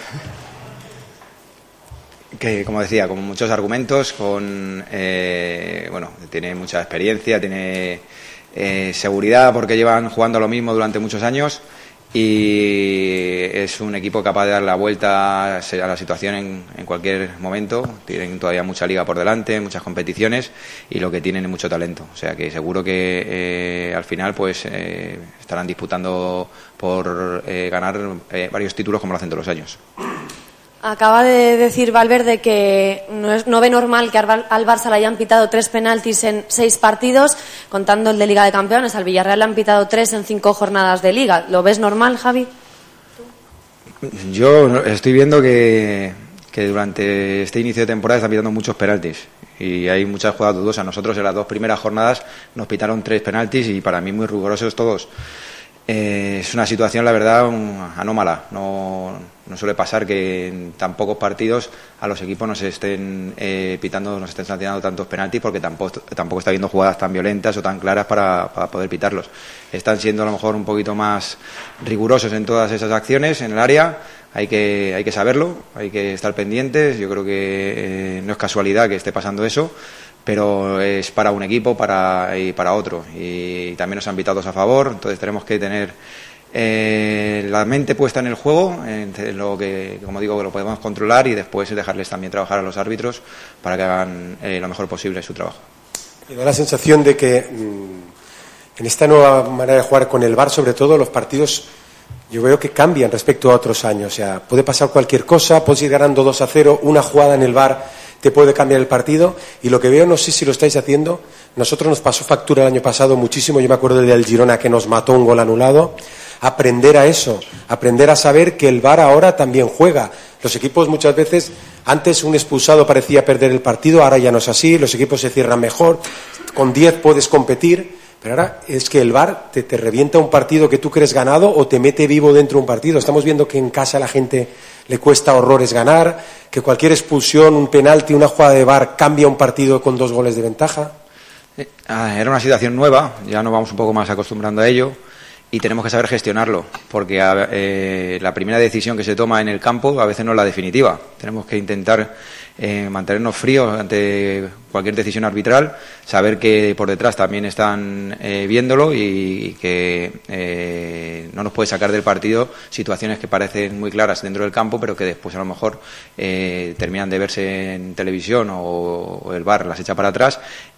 Que, como decía, con muchos argumentos, con eh, bueno, tiene mucha experiencia, tiene eh, seguridad porque llevan jugando lo mismo durante muchos años, y es un equipo capaz de dar la vuelta a la situación en, en cualquier momento. Tienen todavía mucha liga por delante, muchas competiciones, y lo que tienen es mucho talento. O sea que seguro que eh, al final pues eh, estarán disputando por eh, ganar eh, varios títulos como lo hacen todos los años. Acaba de decir Valverde que no, es, no ve normal que al, al Barça le hayan pitado tres penaltis en seis partidos, contando el de Liga de Campeones. Al Villarreal le han pitado tres en cinco jornadas de Liga. ¿Lo ves normal, Javi? Yo estoy viendo que, que durante este inicio de temporada están pitando muchos penaltis y hay muchas jugadas dudosas. Nosotros en las dos primeras jornadas nos pitaron tres penaltis y para mí muy rigurosos todos. Eh, es una situación, la verdad, un, anómala. No, no suele pasar que en tan pocos partidos a los equipos nos estén eh, pitando, nos estén sancionando tantos penaltis, porque tampoco, tampoco está habiendo jugadas tan violentas o tan claras para, para poder pitarlos. Están siendo a lo mejor un poquito más rigurosos en todas esas acciones en el área. Hay que, hay que saberlo, hay que estar pendientes. Yo creo que eh, no es casualidad que esté pasando eso, pero es para un equipo para, y para otro, y también nos han pitado dos a favor. Entonces tenemos que tener eh, la mente puesta en el juego, en lo que, como digo, que lo podemos controlar, y después dejarles también trabajar a los árbitros para que hagan eh, lo mejor posible su trabajo. Me da la sensación de que mmm, en esta nueva manera de jugar con el V A R, sobre todo, los partidos yo veo que cambian respecto a otros años. O sea, puede pasar cualquier cosa, puedes ir ganando dos a cero, una jugada en el V A R te puede cambiar el partido, y lo que veo, no sé si lo estáis haciendo, nosotros nos pasó factura el año pasado muchísimo. Yo me acuerdo del Girona, que nos mató un gol anulado. Aprender a eso, aprender a saber que el V A R ahora también juega. Los equipos muchas veces, antes un expulsado parecía perder el partido, ahora ya no es así, los equipos se cierran mejor, con diez puedes competir, pero ahora es que el V A R te, te revienta un partido que tú crees ganado o te mete vivo dentro de un partido. Estamos viendo que en casa a la gente le cuesta horrores ganar, que cualquier expulsión, un penalti, una jugada de V A R cambia un partido con dos goles de ventaja. Era una situación nueva, ya nos vamos un poco más acostumbrando a ello, y tenemos que saber gestionarlo, porque eh, la primera decisión que se toma en el campo a veces no es la definitiva. Tenemos que intentar eh, mantenernos fríos ante cualquier decisión arbitral, saber que por detrás también están eh, viéndolo, y, y que eh, no nos puede sacar del partido situaciones que parecen muy claras dentro del campo, pero que después a lo mejor eh, terminan de verse en televisión, o, o el V A R las echa para atrás,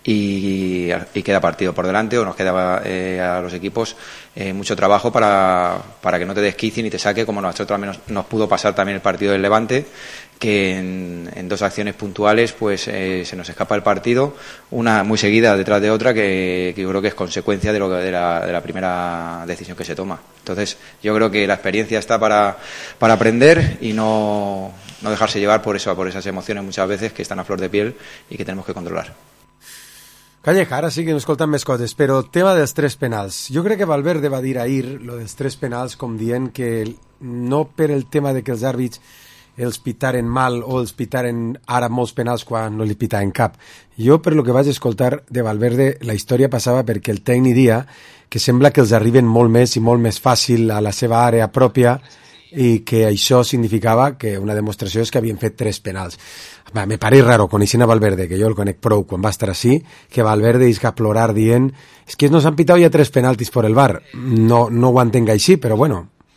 y, y queda partido por delante, o nos queda eh, a los equipos eh, mucho trabajo para, para que no te desquicien y te saque, como nosotros al menos nos pudo pasar también el partido del Levante, que en, en dos acciones puntuales pues eh, se nos escapa el partido, una muy seguida detrás de otra, que, que yo creo que es consecuencia de, lo, de, la, de la primera decisión que se toma. Entonces yo creo que la experiencia está para, para aprender y no, no dejarse llevar por eso, por esas emociones muchas veces que están a flor de piel y que tenemos que controlar. Calleja, ara sí que ens escolten més coses, però tema dels tres penals. Jo crec que Valverde va dir ahir lo dels tres penals com dient que no per el tema de que els àrbits els pitaren mal o els pitaren ara molts penals quan no li pitaven cap. Jo, per lo que vaig escoltar de Valverde, la història passava perquè el tècnic dia que sembla que els arriben molt més i molt més fàcil a la seva àrea pròpia, i que això significava que una demostració és que havien fet tres penals. Va, me pareix raro, coneixent a Valverde, que jo el conec prou quan va estar així, que Valverde isca a plorar dient és es que nos han pitado ya tres penaltis por el V A R. No, no ho entenc així, però bueno,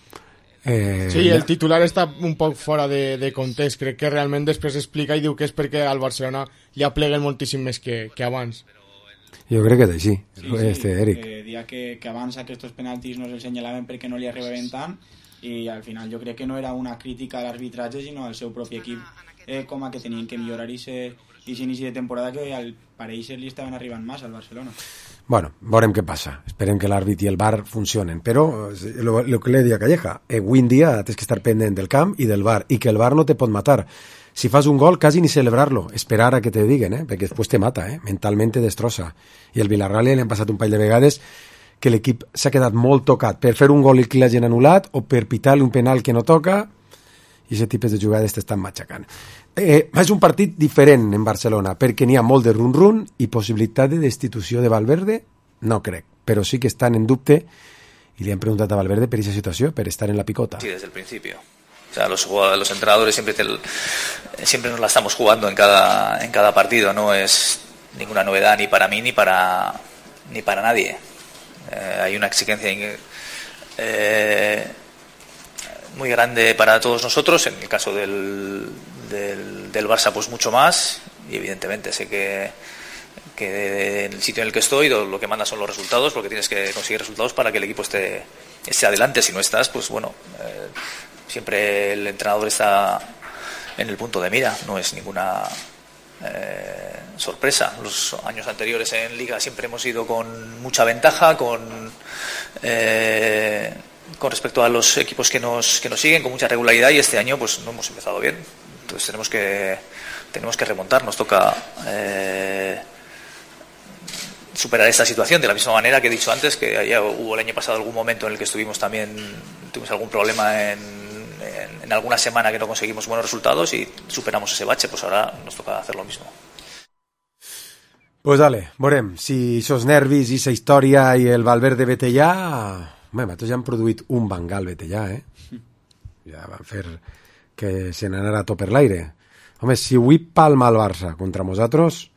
Eh, sí, el titular està un poc fora de, de context. Crec que realment després explica i diu que és perquè al Barcelona li apleguen moltíssim més que, que abans. Jo crec que és així, sí, sí, este, Eric. Eh, dia que, que abans aquests penaltis no se'ls senyalaven perquè no li arribaven tant, i al final jo crec que no era una crítica a l'arbitratge, sinó al seu propi equip, eh, com a que tenien que millorar i aquest inici de temporada que al pareixer li estaven arribant massa al Barcelona. Bueno, veurem què passa. Esperem que l'àrbit i el V A R funcionen. Però, el que li deia Calleja, avui en dia tens que estar pendent del camp i del V A R, i que el V A R no te pot matar. Si fas un gol, quasi ni celebrar-lo, esperar a que te diguen, eh? Perquè després te mata, eh? Mentalment te destrossa. I el Villarreal li han passat un parell de vegades que l'equip s'ha quedat molt tocat per fer un gol i que l'hagin anul·lat, o per pitar-li un penal que no toca, i aquest tipus de jugades t'estan matxacant. Eh, és un partit diferent en Barcelona, perquè n'hi ha molt de run-run i possibilitat de destitució de Valverde, no crec, però sí que estan en dubte, i li han preguntat a Valverde per aquesta situació, per estar en la picota. Sí, desde el principio. O sea, los, los entrenadores siempre, te, siempre nos la estamos jugando en cada, en cada partido, no es ninguna novedad ni para mí ni para, ni para nadie. Eh, hay una exigencia eh, muy grande para todos nosotros, en el caso del, del, del Barça pues mucho más, y evidentemente sé que, que en el sitio en el que estoy lo que manda son los resultados, porque tienes que conseguir resultados para que el equipo esté, esté adelante. Si no estás, pues bueno, eh, siempre el entrenador está en el punto de mira, no es ninguna eh, sorpresa. Los años anteriores en Liga siempre hemos ido con mucha ventaja, con eh, con respecto a los equipos que nos que nos siguen, con mucha regularidad, y este año pues no hemos empezado bien. Entonces tenemos que tenemos que remontar, nos toca eh, superar esta situación de la misma manera que he dicho antes, que ya hubo el año pasado algún momento en el que estuvimos también, tuvimos algún problema en, en, en alguna semana que no conseguimos buenos resultados y superamos ese bache, pues ahora nos toca hacer lo mismo. Pues dale, veurem si esos nervis i esa història i el Valverde Betellà, home, nosaltres ja han produït un Bangal Betellà, eh? Ja van fer que se n'anara tot per l'aire. Home, si avui palma el Barça contra nosaltres,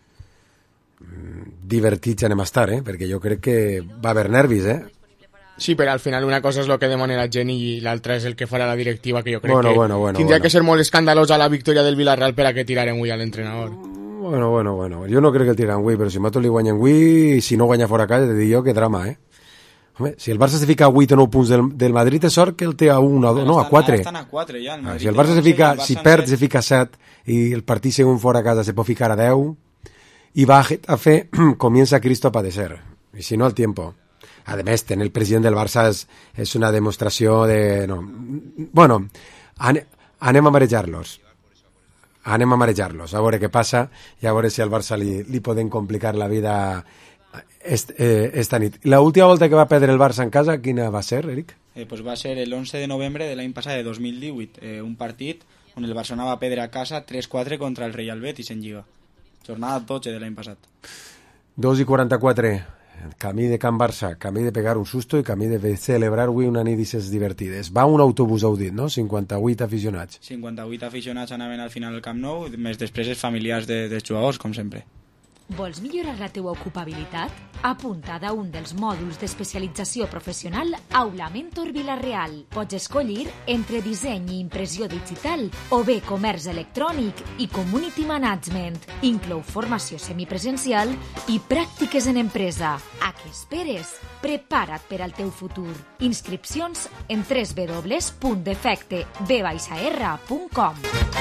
divertits anem a estar, eh? Perquè jo crec que va haver nervis, eh? Sí, però al final una cosa és el que demana la gent i l'altra és el que farà la directiva, que jo crec bueno, que bueno, bueno, tindria bueno. que ser molt escandalosa la victòria del Villarreal per a que tiraren avui a l'entrenador. Bueno, bueno, bueno. Jo no crec que el tiraran avui, però si nosaltres li guanyen avui, si no guanya fora a casa, te dic jo que drama, eh? Home, si el Barça se fica a vuit o nou punts del, del Madrid, és sort que el té a un o dos, no, a quatre. Estan a quatre ja. El ah, si el Barça se fica, si perd, se fica a set, i el partit según fora a casa se pot ficar a deu, i va a fer, comienza Cristo a padecer. I si no, el tiempo. Además, tener el president del Barça és, és una demostració de... No. Bueno, ane, anem a marejar-los. Anem a marejar-los, a veure què passa i a veure si al Barça li, li poden complicar la vida est, eh, esta nit. La última volta que va perdre el Barça en casa, quina va ser, Eric? Eh, pues va ser el once de novembre de l'any passat, de dos mil divuit, eh, un partit on el Barcelona va perdre a casa tres quatre contra el Real Betis en Lliga. Jornada dotze de l'any passat. dos i quaranta-quatre, camí de Can Barça, camí de pegar un susto i camí de celebrar avui una nit d'aquestes divertides. Va un autobús audit, no? cinquanta-vuit aficionats. cinquanta-vuit aficionats anaven al final al Camp Nou, més després els familiars de, dels jugadors, com sempre. Vols millorar la teua ocupabilitat? Apunta't a un dels mòduls d'especialització professional Aula Mentor Vila-real. Pots escollir entre disseny i impressió digital o bé comerç electrònic i community management. Inclou formació semipresencial i pràctiques en empresa. A què esperes? Prepara't per al teu futur. Inscripcions en w w w punt defecte b r punt com.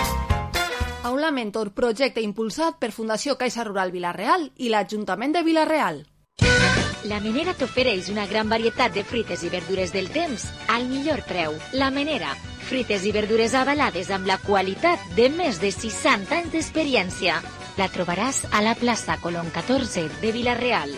Aula Mentor, projecte impulsat per Fundació Caixa Rural Vila-real i l'Ajuntament de Vila-real. La Menera t'ofereix una gran varietat de fruites i verdures del temps al millor preu. La Menera, fruites i verdures avalades amb la qualitat de més de seixanta anys d'experiència. La trobaràs a la plaça Colón catorze de Vila-real.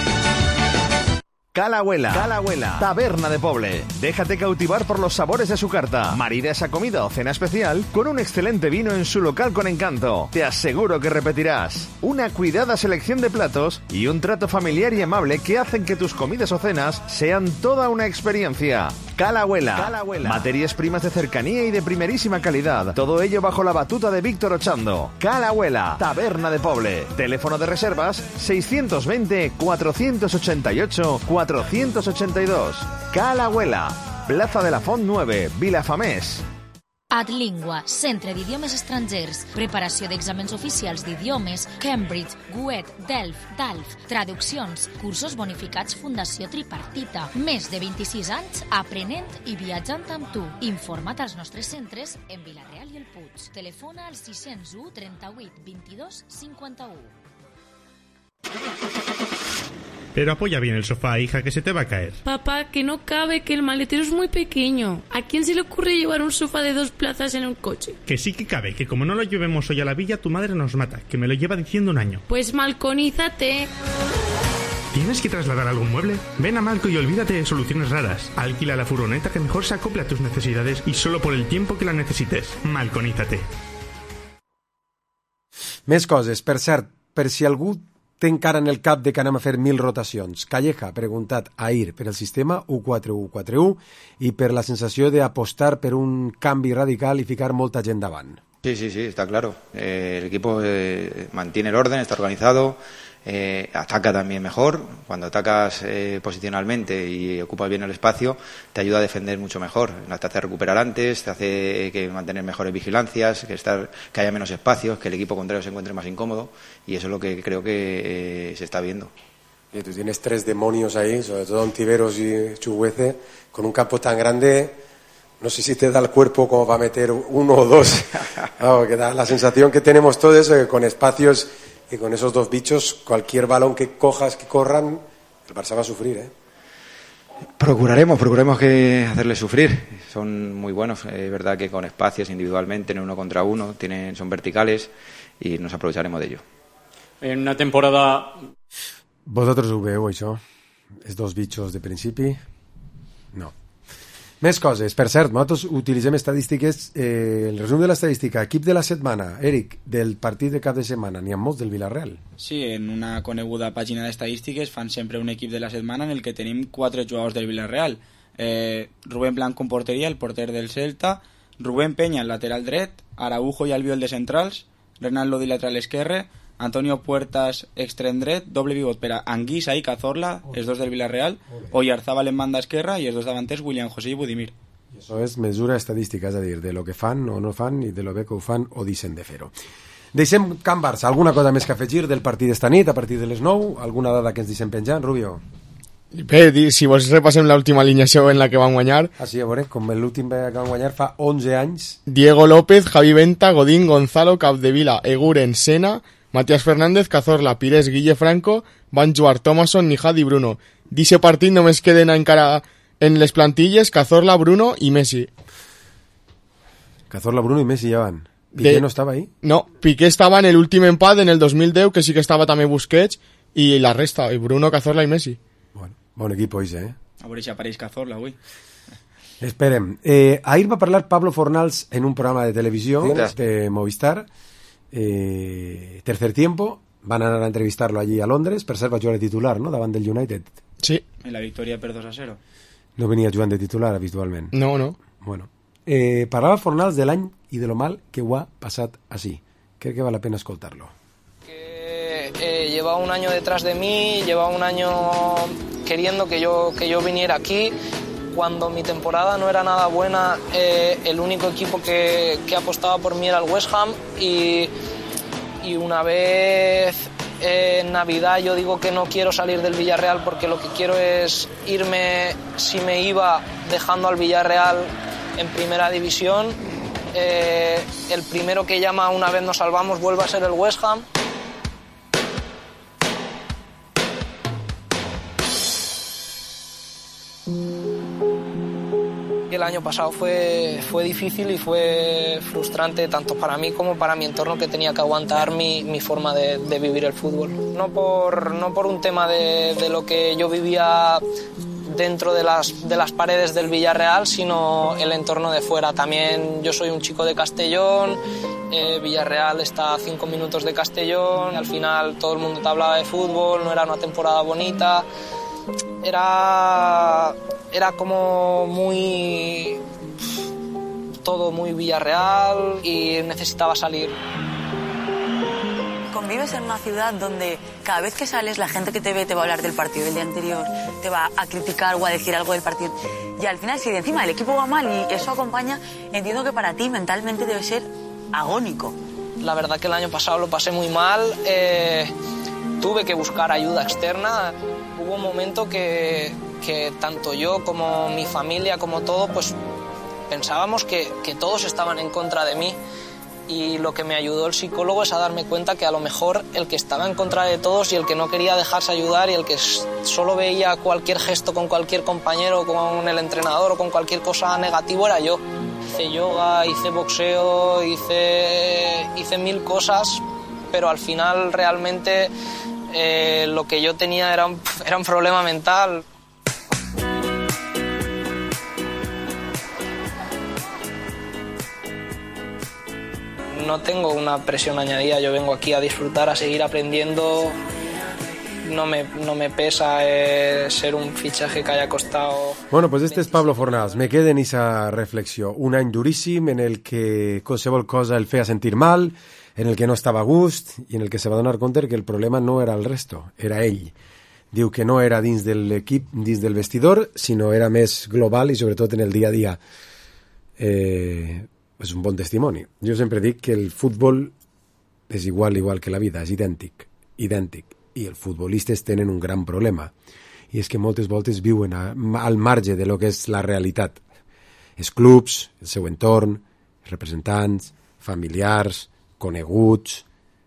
Calahuela, Calahuela, taberna de Poble. Déjate cautivar por los sabores de su carta. Marida esa comida o cena especial con un excelente vino en su local con encanto. Te aseguro que repetirás. Una cuidada selección de platos y un trato familiar y amable que hacen que tus comidas o cenas sean toda una experiencia. Calahuela, Calahuela. Materias primas de cercanía y de primerísima calidad. Todo ello bajo la batuta de Víctor Ochando. Calahuela, taberna de Poble. Teléfono de reservas seiscientos veinte, cuatrocientos ochenta y ocho, cuatrocientos ochenta y dos. Calahuela. Plaza de la Font nueve, Vilafamés. Adlingua, centre d'idiomes estrangers, preparació d'exàmens oficials d'idiomes, Cambridge, Goethe, Delft, Dalf, traduccions, cursos bonificats Fundació Tripartita. Més de vint-i-sis anys aprenent i viatjant amb tu. Informa't als nostres centres en Vila-real i el Puig. Telefona al sis zero u, trenta-vuit, vint-i-dos, cinquanta-u. Pero apoya bien el sofá, hija, que se te va a caer. Papá, que no cabe, que el maletero es muy pequeño. ¿A quién se le ocurre llevar un sofá de dos plazas en un coche? Que sí que cabe, que como no lo llevemos hoy a la villa, tu madre nos mata, que me lo lleva diciendo un año. Pues malconízate. ¿Tienes que trasladar algún mueble? Ven a Malco y olvídate de soluciones raras. Alquila la furgoneta que mejor se acople a tus necesidades y solo por el tiempo que la necesites. Malconízate. Més coses. Per cert, per si algú té encara en el cap de que anem a fer mil rotacions. Calleja ha preguntat ahir per el sistema u quatre u quatre u i per la sensació d'apostar per un canvi radical i ficar molta gent davant. Sí, sí, sí, está claro. Eh, el equipo eh, mantiene el orden, está organizado, eh, ataca también mejor. Cuando atacas eh, posicionalmente y ocupas bien el espacio, te ayuda a defender mucho mejor. Te hace recuperar antes, te hace que mantener mejores vigilancias, que, estar, que haya menos espacios, que el equipo contrario se encuentre más incómodo, y eso es lo que creo que eh, se está viendo. Y tú tienes tres demonios ahí, sobre todo Ontiveros y Chuguece, con un campo tan grande. No sé si te da el cuerpo como para meter uno o dos. No, que da la sensación que tenemos todos eh, con espacios y con esos dos bichos, cualquier balón que cojas, que corran, el Barça va a sufrir, ¿eh? Procuraremos, procuraremos que hacerles sufrir. Son muy buenos, es verdad que con espacios individualmente, en uno contra uno, tienen, son verticales y nos aprovecharemos de ello. En una temporada... Vosotros ho veu, això? Els dos bitxos de principi? No. Més coses. Per cert, nosaltres utilitzem estadístiques. Eh, el resum de l'estadística. Equip de la setmana. Eric, del partit de cap de setmana. N'hi ha molts del Villarreal. Sí, en una coneguda pàgina d'estadístiques fan sempre un equip de la setmana en el que tenim quatre jugadors del Villarreal. Eh, Rubén Blanco en porteria, el porter del Celta, Rubén Peña, el lateral dret, Araujo i Albiol de centrals, Renan Lodi lateral esquerre, Antonio Puertas extrem dret, doble pivot per a Anguissa i Cazorla, els dos del Villarreal, Oyarzábal en banda esquerra i els dos davanters William José i Budimir. Això és mesura estadística, és a dir, de lo que fan o no fan i de lo bé que ho fan o deixen de fer-ho. Deixem Can Barça. Alguna cosa més que afegir del partit d'esta nit a partir de les nou? Alguna dada que ens deixem penjant, Rubio? Bé, si vos repassem l'última alineació en la que van guanyar... Ah, sí, a veure, com l'últim que van guanyar fa onze anys... Diego López, Javi Venta, Godín, Gonzalo, Capdevila, Eguren, Sena, Matías Fernández, Cazorla, Pires, Guille Franco, van jugar Thomason, Nijad i Bruno. D'eixe partit només queden encara en les plantilles Cazorla, Bruno i Messi. Cazorla, Bruno i Messi ja van. Piqué de... no estava ahí? No, Piqué estava en l'últim empat en el dos mil deu, que sí que estava també Busquets, i la resta, i Bruno, Cazorla i Messi. Bueno, bon equip, oi, eh? A veure si apareix Cazorla avui. Esperem. Eh, ahir va parlar Pablo Fornals en un programa de televisió de Movistar. Eh, tercer tiempo, van a anar a entrevistar-lo allí a Londres. Per cert, va jugar de titular, no?, davant del United. Sí. En la victòria per dos a zero. No venia jugant de titular habitualment. No, no. Bueno, eh, parlava Fornals de l'any i de lo mal que ho ha passat així. Crec que vale la pena escoltarlo. Que eh, llevaba un año detrás de mí, llevaba un año queriendo que yo, que yo viniera aquí. Cuando mi temporada no era nada buena, eh, el único equipo que, que apostaba por mí era el West Ham y, y una vez eh, en Navidad yo digo que no quiero salir del Villarreal porque lo que quiero es irme, si me iba dejando al Villarreal en primera división, eh, el primero que llama una vez nos salvamos vuelve a ser el West Ham. El año pasado fue, fue difícil y fue frustrante tanto para mí como para mi entorno, que tenía que aguantar mi, mi forma de, de vivir el fútbol. No por, no por un tema de, de lo que yo vivía dentro de las, de las paredes del Villarreal, sino el entorno de fuera. También yo soy un chico de Castellón, eh, Villarreal está a cinco minutos de Castellón, al final todo el mundo te hablaba de fútbol, no era una temporada bonita. Era, era como muy... todo muy Villarreal y necesitaba salir. convives en una ciudad donde cada vez que sales la gente que te ve te va a hablar del partido del día anterior, te va a criticar o a decir algo del partido. Y al final, si de encima el equipo va mal y eso acompaña, entiendo que para ti mentalmente debe ser agónico. La verdad que el año pasado lo pasé muy mal, eh, tuve que buscar ayuda externa. Hubo un momento que, que tanto yo como mi familia, como todo, pues pensábamos que, que todos estaban en contra de mí. Y lo que me ayudó el psicólogo es a darme cuenta que a lo mejor el que estaba en contra de todos y el que no quería dejarse ayudar y el que solo veía cualquier gesto con cualquier compañero, con el entrenador o con cualquier cosa negativo era yo. Hice yoga, hice boxeo, hice, hice mil cosas, pero al final realmente eh, lo que yo tenía era un, era un problema mental. No tengo una presión añadida, yo vengo aquí a disfrutar, a seguir aprendiendo. No me, no me pesa eh, ser un fichaje que haya costado... Bueno, pues este és Pablo Fornals. Me queda en esa reflexió. Un any duríssim en el que qualsevol cosa el feia sentir mal, en el que no estava a gust i en el que se va donar compte que el problema no era el resto, era ell. Diu que no era dins de l'equip, dins del vestidor, sinó era més global i sobretot en el dia a dia. Eh... és un bon testimoni. Jo sempre dic que el futbol és igual, igual que la vida, és idèntic, idèntic. I els futbolistes tenen un gran problema. I és que moltes voltes viuen a, al marge de lo que és la realitat. Els clubs, el seu entorn, els representants, familiars, coneguts,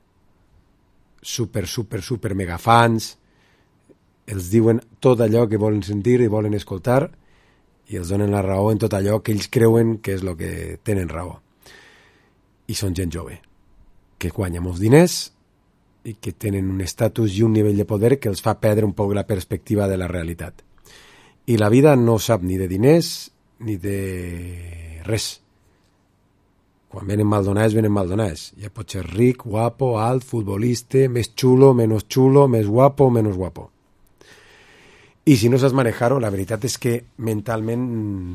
super, super, super megafans, els diuen tot allò que volen sentir i volen escoltar i els donen la raó en tot allò que ells creuen que és el que tenen raó. I són gent jove, que guanya molts diners i que tenen un estatus i un nivell de poder que els fa perdre un poc la perspectiva de la realitat. I la vida no sap ni de diners ni de res. Quan venen maldonats, venen maldonats. Ja pot ser ric, guapo, alt, futbolista, més xulo, menys xulo, més guapo, menys guapo. I si no saps manejar-ho, la veritat és que mentalment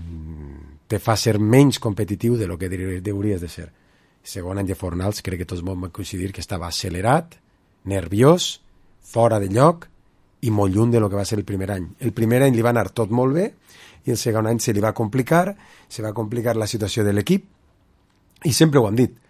te fa ser menys competitiu de lo que hauries de ser. Segon any de Fornals, crec que tots vam coincidir que estava accelerat, nerviós, fora de lloc i molt lluny de lo que va ser el primer any. El primer any li va anar tot molt bé i el segon any se li va complicar, se va complicar la situació de l'equip i sempre ho hem dit.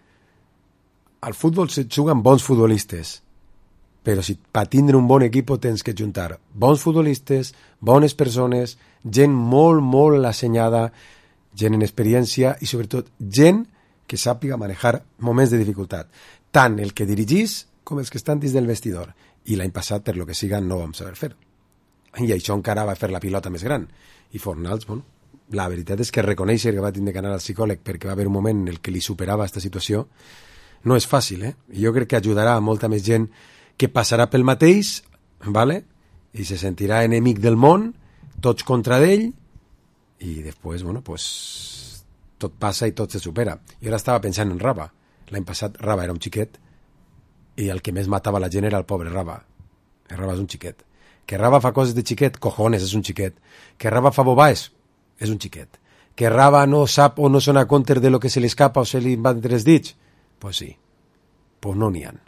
Al futbol se juguen bons futbolistes, però si per tindre un bon equip tens que juntar bons futbolistes, bones persones, gent molt, molt assenyada, gent en experiència i sobretot gent que sàpiga manejar moments de dificultat. Tant el que dirigís com els que estan dins del vestidor. I l'any passat, per lo que siga, no vam saber fer. I això encara va fer la pilota més gran. I Fornals, bueno, la veritat és que reconèixer que va tindre que anar al psicòleg perquè va haver un moment en el que li superava aquesta situació no és fàcil, eh? I jo crec que ajudarà a molta més gent que passarà pel mateix, ¿vale? I se sentirà enemic del món, tots contra d'ell, i després, bueno, pues, tot passa i tot se supera. Jo ara estava pensant en Raba. L'any passat Raba era un xiquet i el que més matava la gent era el pobre Raba. El Raba és un xiquet. Que Raba fa coses de xiquet, cojones, és un xiquet. Que Raba fa bobades, és un xiquet. Que Raba no sap o no sona compte de lo que se li escapa o se li van tres dits, pues sí. Pues no n'hi ha.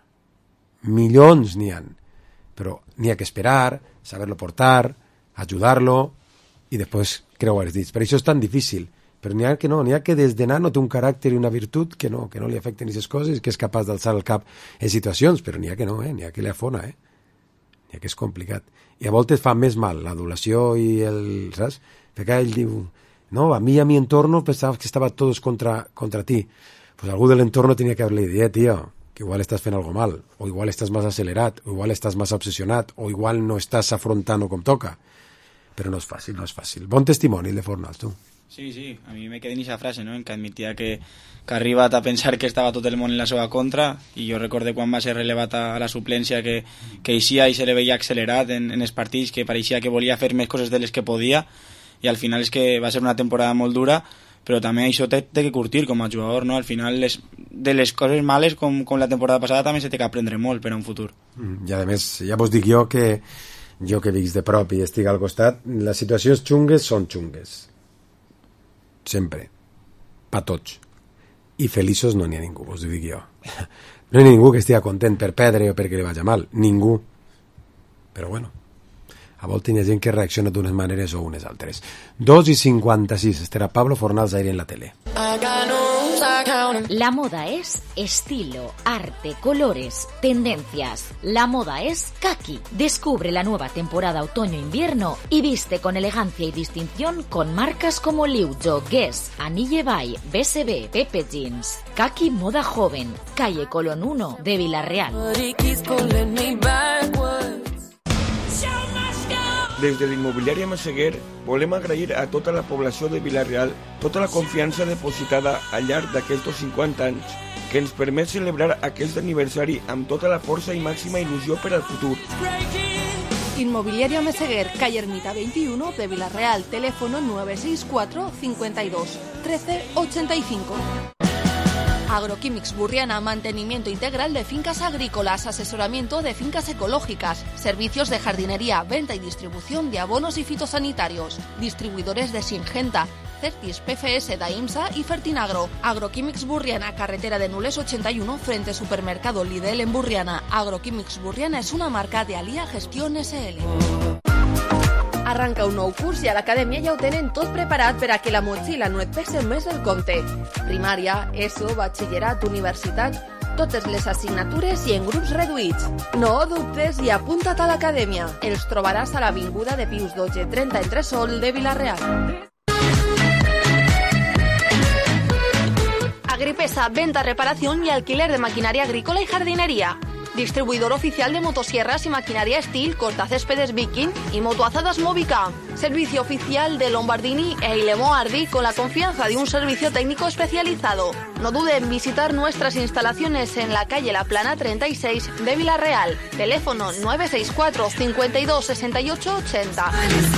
Milions n'hi ha, però n'hi ha que esperar, saber-lo portar, ajudar-lo i després creuar els dits. Per això és tan difícil, però n'hi ha que no, n'hi ha que des de nano té un caràcter i una virtut que no, que no li afecten aquestes coses, que és capaç d'alçar el cap en situacions, però n'hi ha que no, eh? N'hi ha que li afona, eh? N'hi ha que és complicat. I a voltes fa més mal l'adulació i el, saps? Perquè ell diu, no, a mi i a mi entorno pensava que estava tots contra, contra ti. Pues algú de l'entorno tenia que haver-li dit, eh, tio, que igual estàs fent algo mal, o igual estàs més accelerat, o igual estàs més obsessionat, o igual no estàs afrontant-ho com toca. Però no és fàcil, no és fàcil. Bon testimoni el de Fornals, tu. Sí, sí, a mi me quedé en esa frase, ¿no? En que admitia que, que ha arribat a pensar que estava tot el món en la seva contra, i jo recorde quan va ser relevat a, a la suplència que, que eixia i se le veia accelerat en, en els partits, que pareixia que volia fer més coses de les que podia, i al final és que va ser una temporada molt dura, però també això té, té que curtir com a jugador, no? Al final les, de les coses males com, com la temporada passada també se té que aprendre molt per a un futur. Mm, I a més, ja vos dic jo que jo que vics de prop i estic al costat, les situacions xungues són xungues sempre, pa tots, i feliços no n'hi ha ningú, us ho dic jo. No hi ha ningú que estigui content per perdre o perquè li vagi mal. Ningú. Però bueno, a voltes hi ha gent que reacciona d'unes maneres o unes altres. dos i cinquanta-sis. Estarà Pablo Fornals ahí en la tele. La moda es estilo, arte, colores, tendencias. La moda es Kaki. Descubre la nueva temporada otoño-invierno y viste con elegancia y distinción con marcas como Liujo, Guess, Anille Bay, B S B, Pepe Jeans. Kaki Moda Joven, calle Colón uno de Villarreal. Des de l'immobiliària Massaguer volem agrair a tota la població de Vila-real tota la confiança depositada al llarg d'aquests cinquanta anys que ens permet celebrar aquest aniversari amb tota la força i màxima il·lusió per al futur. Inmobiliaria Meseguer, calle Ermita veintiuno de Villarreal, teléfono nueve seis cuatro, cincuenta y dos, trece ochenta y cinco. Agroquímics Burriana, mantenimiento integral de fincas agrícolas, asesoramiento de fincas ecológicas, servicios de jardinería, venta y distribución de abonos y fitosanitarios, distribuidores de Singenta, Certis, P F S, Daimsa y Fertinagro. Agroquímics Burriana, carretera de Nules ochenta y uno, frente Supermercado Lidl en Burriana. Agroquímics Burriana es una marca de Alia Gestión S L. Arranca un nou curs i a l'acadèmia ja ho tenen tot preparat per a que la motxilla no et pese més del compte. Primària, ESO, batxillerat, universitat, totes les assignatures i en grups reduïts. No dubtes i apunta't a l'acadèmia. Els trobaràs a l'Avinguda de Pius dotze trenta entre Sol de Vila-real. Agripesa, venta, reparación y alquiler de maquinaria agrícola y jardinería. Distribuidor oficial de motosierras y maquinaria Steel, cortacéspedes Viking y motoazadas Movica. Servicio oficial de Lombardini e Ilemo Ardi con la confianza de un servicio técnico especializado. No dude en visitar nuestras instalaciones en la calle La Plana treinta y seis de Vila-real. Teléfono nueve seis cuatro, cincuenta y dos, sesenta y ocho, ochenta.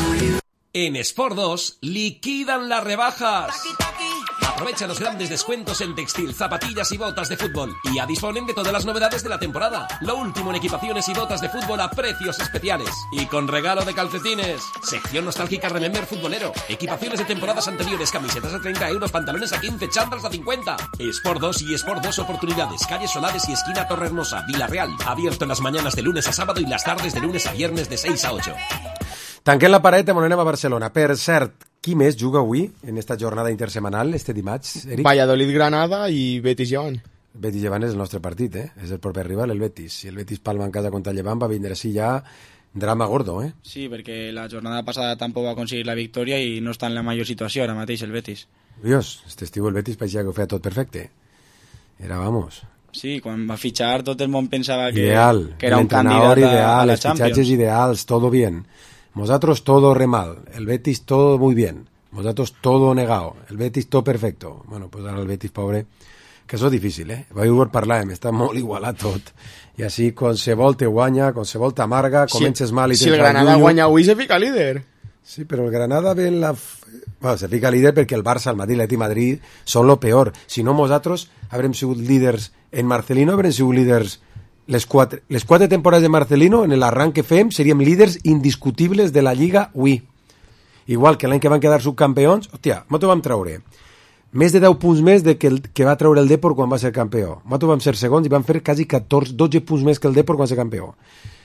En Sport dos liquidan las rebajas. Aprovecha los grandes descuentos en textil, zapatillas y botas de fútbol. Y ya disponen de todas las novedades de la temporada. Lo último en equipaciones y botas de fútbol a precios especiales. Y con regalo de calcetines. Sección nostálgica Remember Futbolero. Equipaciones de temporadas anteriores, camisetas a treinta euros, pantalones a quince, chándals a cincuenta. Sport dos y Sport dos Oportunidades. Calle Solares y esquina Torrehermosa, Vila-real. Abierto en las mañanas de lunes a sábado y las tardes de lunes a viernes de seis a ocho. Tanquem la paret i anem a Barcelona. Per cert, qui més juga avui en esta jornada intersemanal, este dimarts, Eric? Valladolid-Granada i Betis-Llevant. Betis-Llevant és el nostre partit, eh? És el proper rival, el Betis. Si el Betis palma en casa contra el Llevant va vindre així ja drama gordo, eh? Sí, perquè la jornada passada tampoc va aconseguir la victòria i no està en la millor situació ara mateix el Betis. Dios, este estiu el Betis pareixia que ho feia tot perfecte. Era, vamos... Sí, quan va fitxar tot el món pensava que, ideal, que era un candidat ideal, a la los Champions. Fichajes ideals, todo bien. Vosotros todo re mal, el Betis todo muy bien, vosotros todo negado, el Betis todo perfecto. Bueno, pues ara el Betis, pobre, que això és difícil, eh? Vaig parlar, està molt igualat tot. I així, quan se vol te guanya, quan se vol t'amarga, comences mal i si el Granada guanya avui se fica líder. Sí, però el Granada ve en la... Bueno, se fica líder perquè el Barça, el Madrid, l'Atlètic Madrid són lo peor. Si no, nosaltres haurem sigut líders en Marcelino, haurem sigut líders... Les quatre, les quatre temporades de Marcelino, en l'arranc que fem, seríem líders indiscutibles de la Lliga avui. Igual que l'any que van quedar subcampeons, hòstia, nosaltres vam treure més de deu punts més de que, el, que va treure el Depor quan va ser campió. Nosaltres vam ser segons i vam fer quasi catorze, dotze punts més que el Depor quan va ser campió.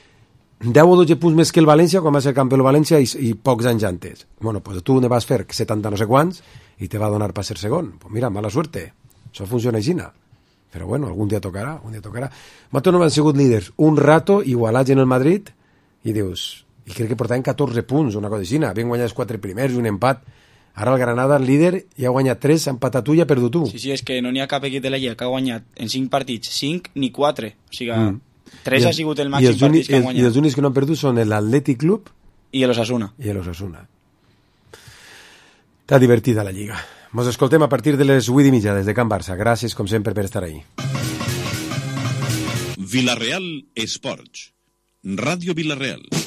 deu o dotze punts més que el València quan va ser campió el València i, i pocs anys antes. Bueno, pues tu ne vas fer setanta no sé quants i te va donar per ser segon. Pues mira, mala suerte. Això funciona així. Però bueno, algun dia tocarà, un dia tocarà. Nosaltres no hem sigut líders un rato igualats en el Madrid i dius, i crec que portaven catorze punts, una cosa així, havien guanyat els quatre primers, un empat. Ara el Granada, el líder, ja ha guanyat tres, ha empatat tu i ha perdut tu. Sí, sí, és que no n'hi ha cap equip de la Lliga que ha guanyat en cinc partits, cinc ni quatre. O sigui, mm. tres ha sigut el màxim partits que han guanyat. I els únics que no han perdut són l'Atlètic Club i l'Osasuna. I l'Osasuna. Està divertida la Lliga. Ens escoltem a partir de les vuit i mitja des de Can Barça. Gràcies, com sempre, per estar ahí. Vila-real Esports. Ràdio Vila-real.